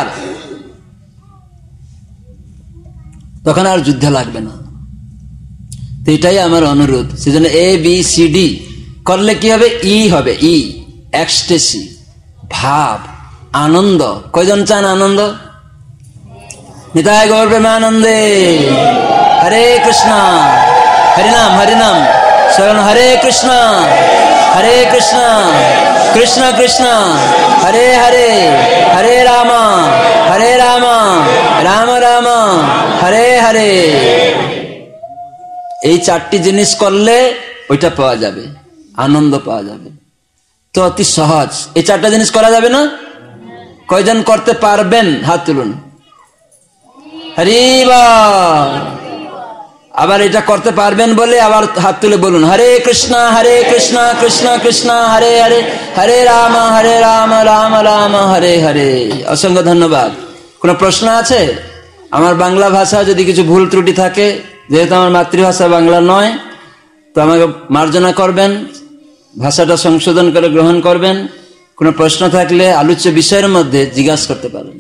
তখন আর যুদ্ধ লাগবে না। তো এটাই আমার অনুরোধ। সেজন্য ABCD করলে কি হবে? ই হবে, ই এক্সটেসি, ভাব, আনন্দ। কয়জন চান আনন্দ? নিতাই গৌর প্রেমানন্দে। হরে কৃষ্ণ, হরিনাম হরিনাম শরণ, হরে কৃষ্ণ কৃষ্ণ কৃষ্ণ হরে হরে, হরে রাম রাম রাম হরে হরে। এই চারটি জিনিস করলে ওইটা পাওয়া যাবে, আনন্দ পাওয়া যাবে। তো অতি সহজ। এই চারটা জিনিস করা যাবে না? কয়জন করতে পারবেন? হাত তুলুন। হরি বল। আবার এটা করতে পারবেন বলে আবার হাত তুলে বলুন, হরে কৃষ্ণ কৃষ্ণ কৃষ্ণ হরে হরে, হরে রাম রাম রাম হরে হরে। অসংখ্য ধন্যবাদ। কোন প্রশ্ন আছে? আমার বাংলা ভাষা যদি কিছু ভুল ত্রুটি থাকে, যেহেতু আমার মাতৃভাষা বাংলা নয়, তো আমাকে মার্জনা করবেন, ভাষাটা সংশোধন করে গ্রহণ করবেন। কোন প্রশ্ন থাকলে আলোচ্য বিষয়ের মধ্যে জিজ্ঞাসা করতে পারেন।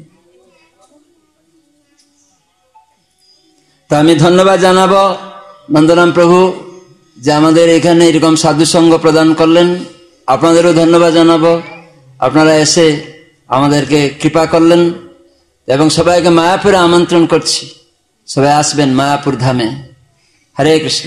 তো আমি ধন্যবাদ জানাবো নন্দরাম প্রভু যে আমাদের এখানে এরকম সাধু সঙ্গ প্রদান করলেন। আপনাদেরও ধন্যবাদ জানাবো, আপনারা এসে আমাদেরকে কৃপা করলেন। এবং সবাইকে মায়াপুরে আমন্ত্রণ করছি, সবাই আসবেন মায়াপুর ধামে। হরে কৃষ্ণ।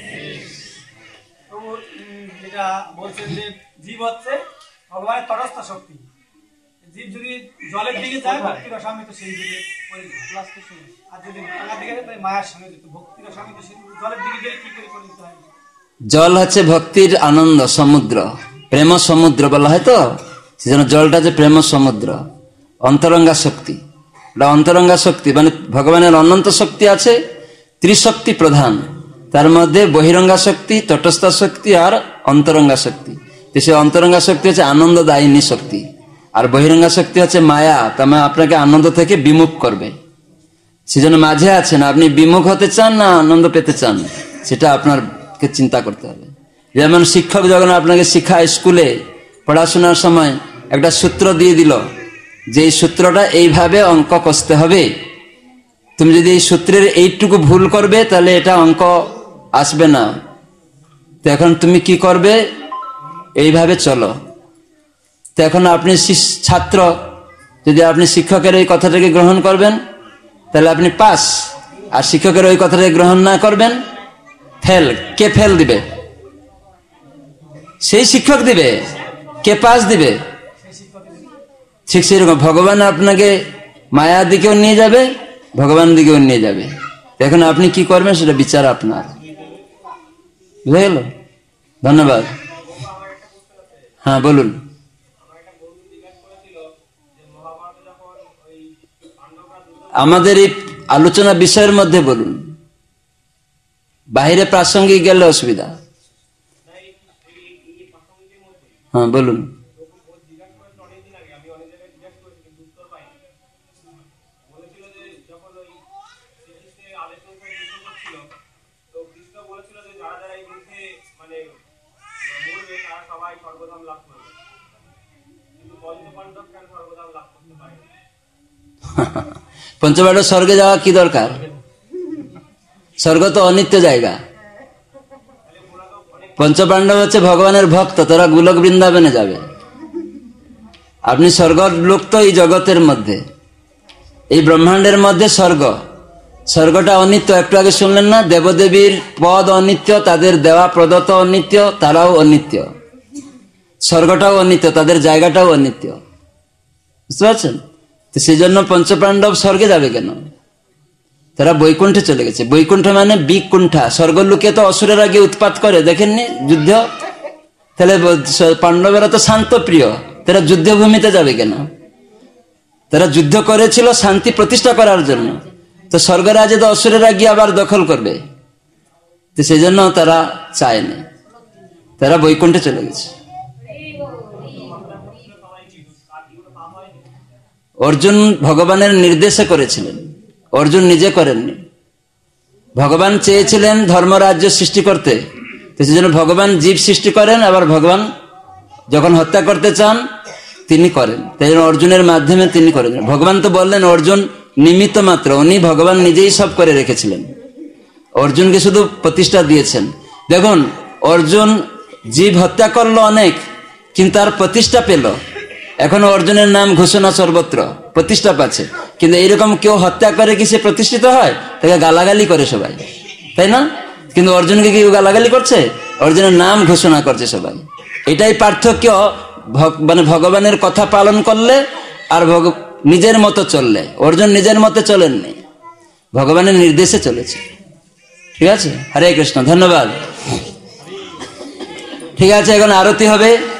যেটা বলছেন যে জীব হচ্ছে ভগবানের তটস্থ শক্তি। জীব যদি জলের দিকে যায় ভক্তির অসামিত সেই দিকে, আর যদি টাকার দিকে যায় তাই মায়ার সঙ্গে যেত। ভক্তির অসামিত জলের দিকে গেলে কি করে পরিণত হয়? জল হচ্ছে ভক্তির আনন্দ সমুদ্র, প্রেম সমুদ্র বলা হয়। তো সেজন্য জলটা যে প্রেম সমুদ্র, অন্তরঙ্গা শক্তি। অন্তরঙ্গা শক্তি মানে ভগবানের অনন্ত শক্তি আছে, ত্রিশক্তি প্রধান। তার মধ্যে বহিরঙ্গা শক্তি, তটস্থ শক্তি আর অন্তরঙ্গা শক্তি। সে অন্তরঙ্গা শক্তি হচ্ছে আনন্দদায়িনী শক্তি, আর বহিরঙ্গা শক্তি হচ্ছে মায়া। তার মানে আপনাকে আনন্দ থেকে বিমুখ করবে। সেজন্য মাঝে আছেন, আপনি বিমুখ হতে চান না আনন্দ পেতে চান, সেটা আপনাকে চিন্তা করতে হবে। যেমন শিক্ষক যখন আপনাকে শিখায় স্কুলে পড়াশোনার সময় একটা সূত্র দিয়ে দিল যে এই সূত্রটা এইভাবে অঙ্ক কষতে হবে, তুমি যদি এই সূত্রের এইটুকু ভুল করবে তাহলে এটা অঙ্ক আসবে না। তো এখন তুমি কি করবে? এইভাবে চলো। তো এখন আপনি ছাত্র, যদি আপনি শিক্ষকের এই কথাটাকে গ্রহণ করবেন তাহলে আপনি পাস, আর শিক্ষকের ওই কথাটাকে গ্রহণ না করবেন ফেল। কে ফেল দিবে? সেই শিক্ষক দিবে। কে পাস দিবে? ঠিক সেরকম ভগবান আপনাকে মায়া দিকেও নিয়ে যাবে, ভগবান দিকেও নিয়ে যাবে। এখন আপনি কি করবেন সেটা বিচার আপনার। বুঝে গেল? ধন্যবাদ। হ্যাঁ বলুন। আমাদের এই আলোচনা বিষয়ের মধ্যে বলুন, বাহিরে প্রাসঙ্গিক গেলে অসুবিধা। হ্যাঁ বলুন। পঞ্চপাণ্ডব স্বর্গে যাওয়া কি দরকার? স্বর্গ তো অনিত্য জায়গা। পঞ্চপাণ্ডব হচ্ছে ভগবানের ভক্ত, তারা গোলক বৃন্দাবনে যাবে। আপনি স্বর্গ লোক তো এই জগতের মধ্যে, এই ব্রহ্মাণ্ডের মধ্যে স্বর্গ। স্বর্গটা অনিত্য, একটু আগে শুনলেন না? দেবদেবীর পদ অনিত্য, তাদের দেওয়া প্রদত্ত অনিত্য, তারাও অনিত্য। স্বর্গটাও অনিত্য, তাদের জায়গাটাও অনিত্য। বুঝতে পারছেন? তো সেই জন্য পঞ্চপাণ্ডব স্বর্গে যাবে কেন? তারা বৈকুণ্ঠে চলে গেছে। বৈকুণ্ঠ মানে বিকুণ্ঠা। স্বর্গলোকে তো অসুরের আগে উৎপাত করে, দেখেননি যুদ্ধ? তাহলে পাণ্ডবেরা তো শান্ত প্রিয়, তারা যুদ্ধভূমিতে যাবে কেন? তারা যুদ্ধ করেছিল শান্তি প্রতিষ্ঠা করার জন্য। তো স্বর্গরাজে তো অসুরেরা গিয়ে আবার দখল করবে, তো সেই জন্য তারা চায়নি, তারা বৈকুণ্ঠে চলে গেছে। অর্জুন ভগবানের নির্দেশে করেছিলেন, অর্জুন নিজে করেননি। ভগবান চেয়েছিলেন ধর্মরাজ্য সৃষ্টি করতে, তো সেই জন্য ভগবান জীব সৃষ্টি করেন, আবার ভগবান যখন হত্যা করতে চান তিনি করেন, তাই জন্য অর্জুনের মাধ্যমে তিনি করেন। ভগবান তো বললেন অর্জুন নিমিত্ত মাত্র, উনি ভগবান নিজেই সব করে রেখেছিলেন, অর্জুনকে শুধু প্রতিষ্ঠা দিয়েছেন। দেখুন অর্জুন জীব হত্যা করলো অনেক, কিন্তু তার প্রতিষ্ঠা পেল। এখন অর্জুনের নাম ঘোষণা সর্বত্র, প্রতিষ্ঠা পাচ্ছে। কিন্তু এইরকম কেউ হত্যা করে কি সে প্রতিষ্ঠিত হয়? তাকে গালাগালি করে সবাই, তাই না? কিন্তু অর্জুনকে কেউ গালাগালি করছে? অর্জুনের নাম ঘোষণা করছে সবাই। এটাই পার্থক্য, মানে ভগবানের কথা পালন করলে আর নিজের মতো চললে। অর্জুন নিজের মতো চলেননি, ভগবানের নির্দেশে চলেছে। ঠিক আছে, হরে কৃষ্ণ, ধন্যবাদ। ঠিক আছে, এখন আরতি হবে।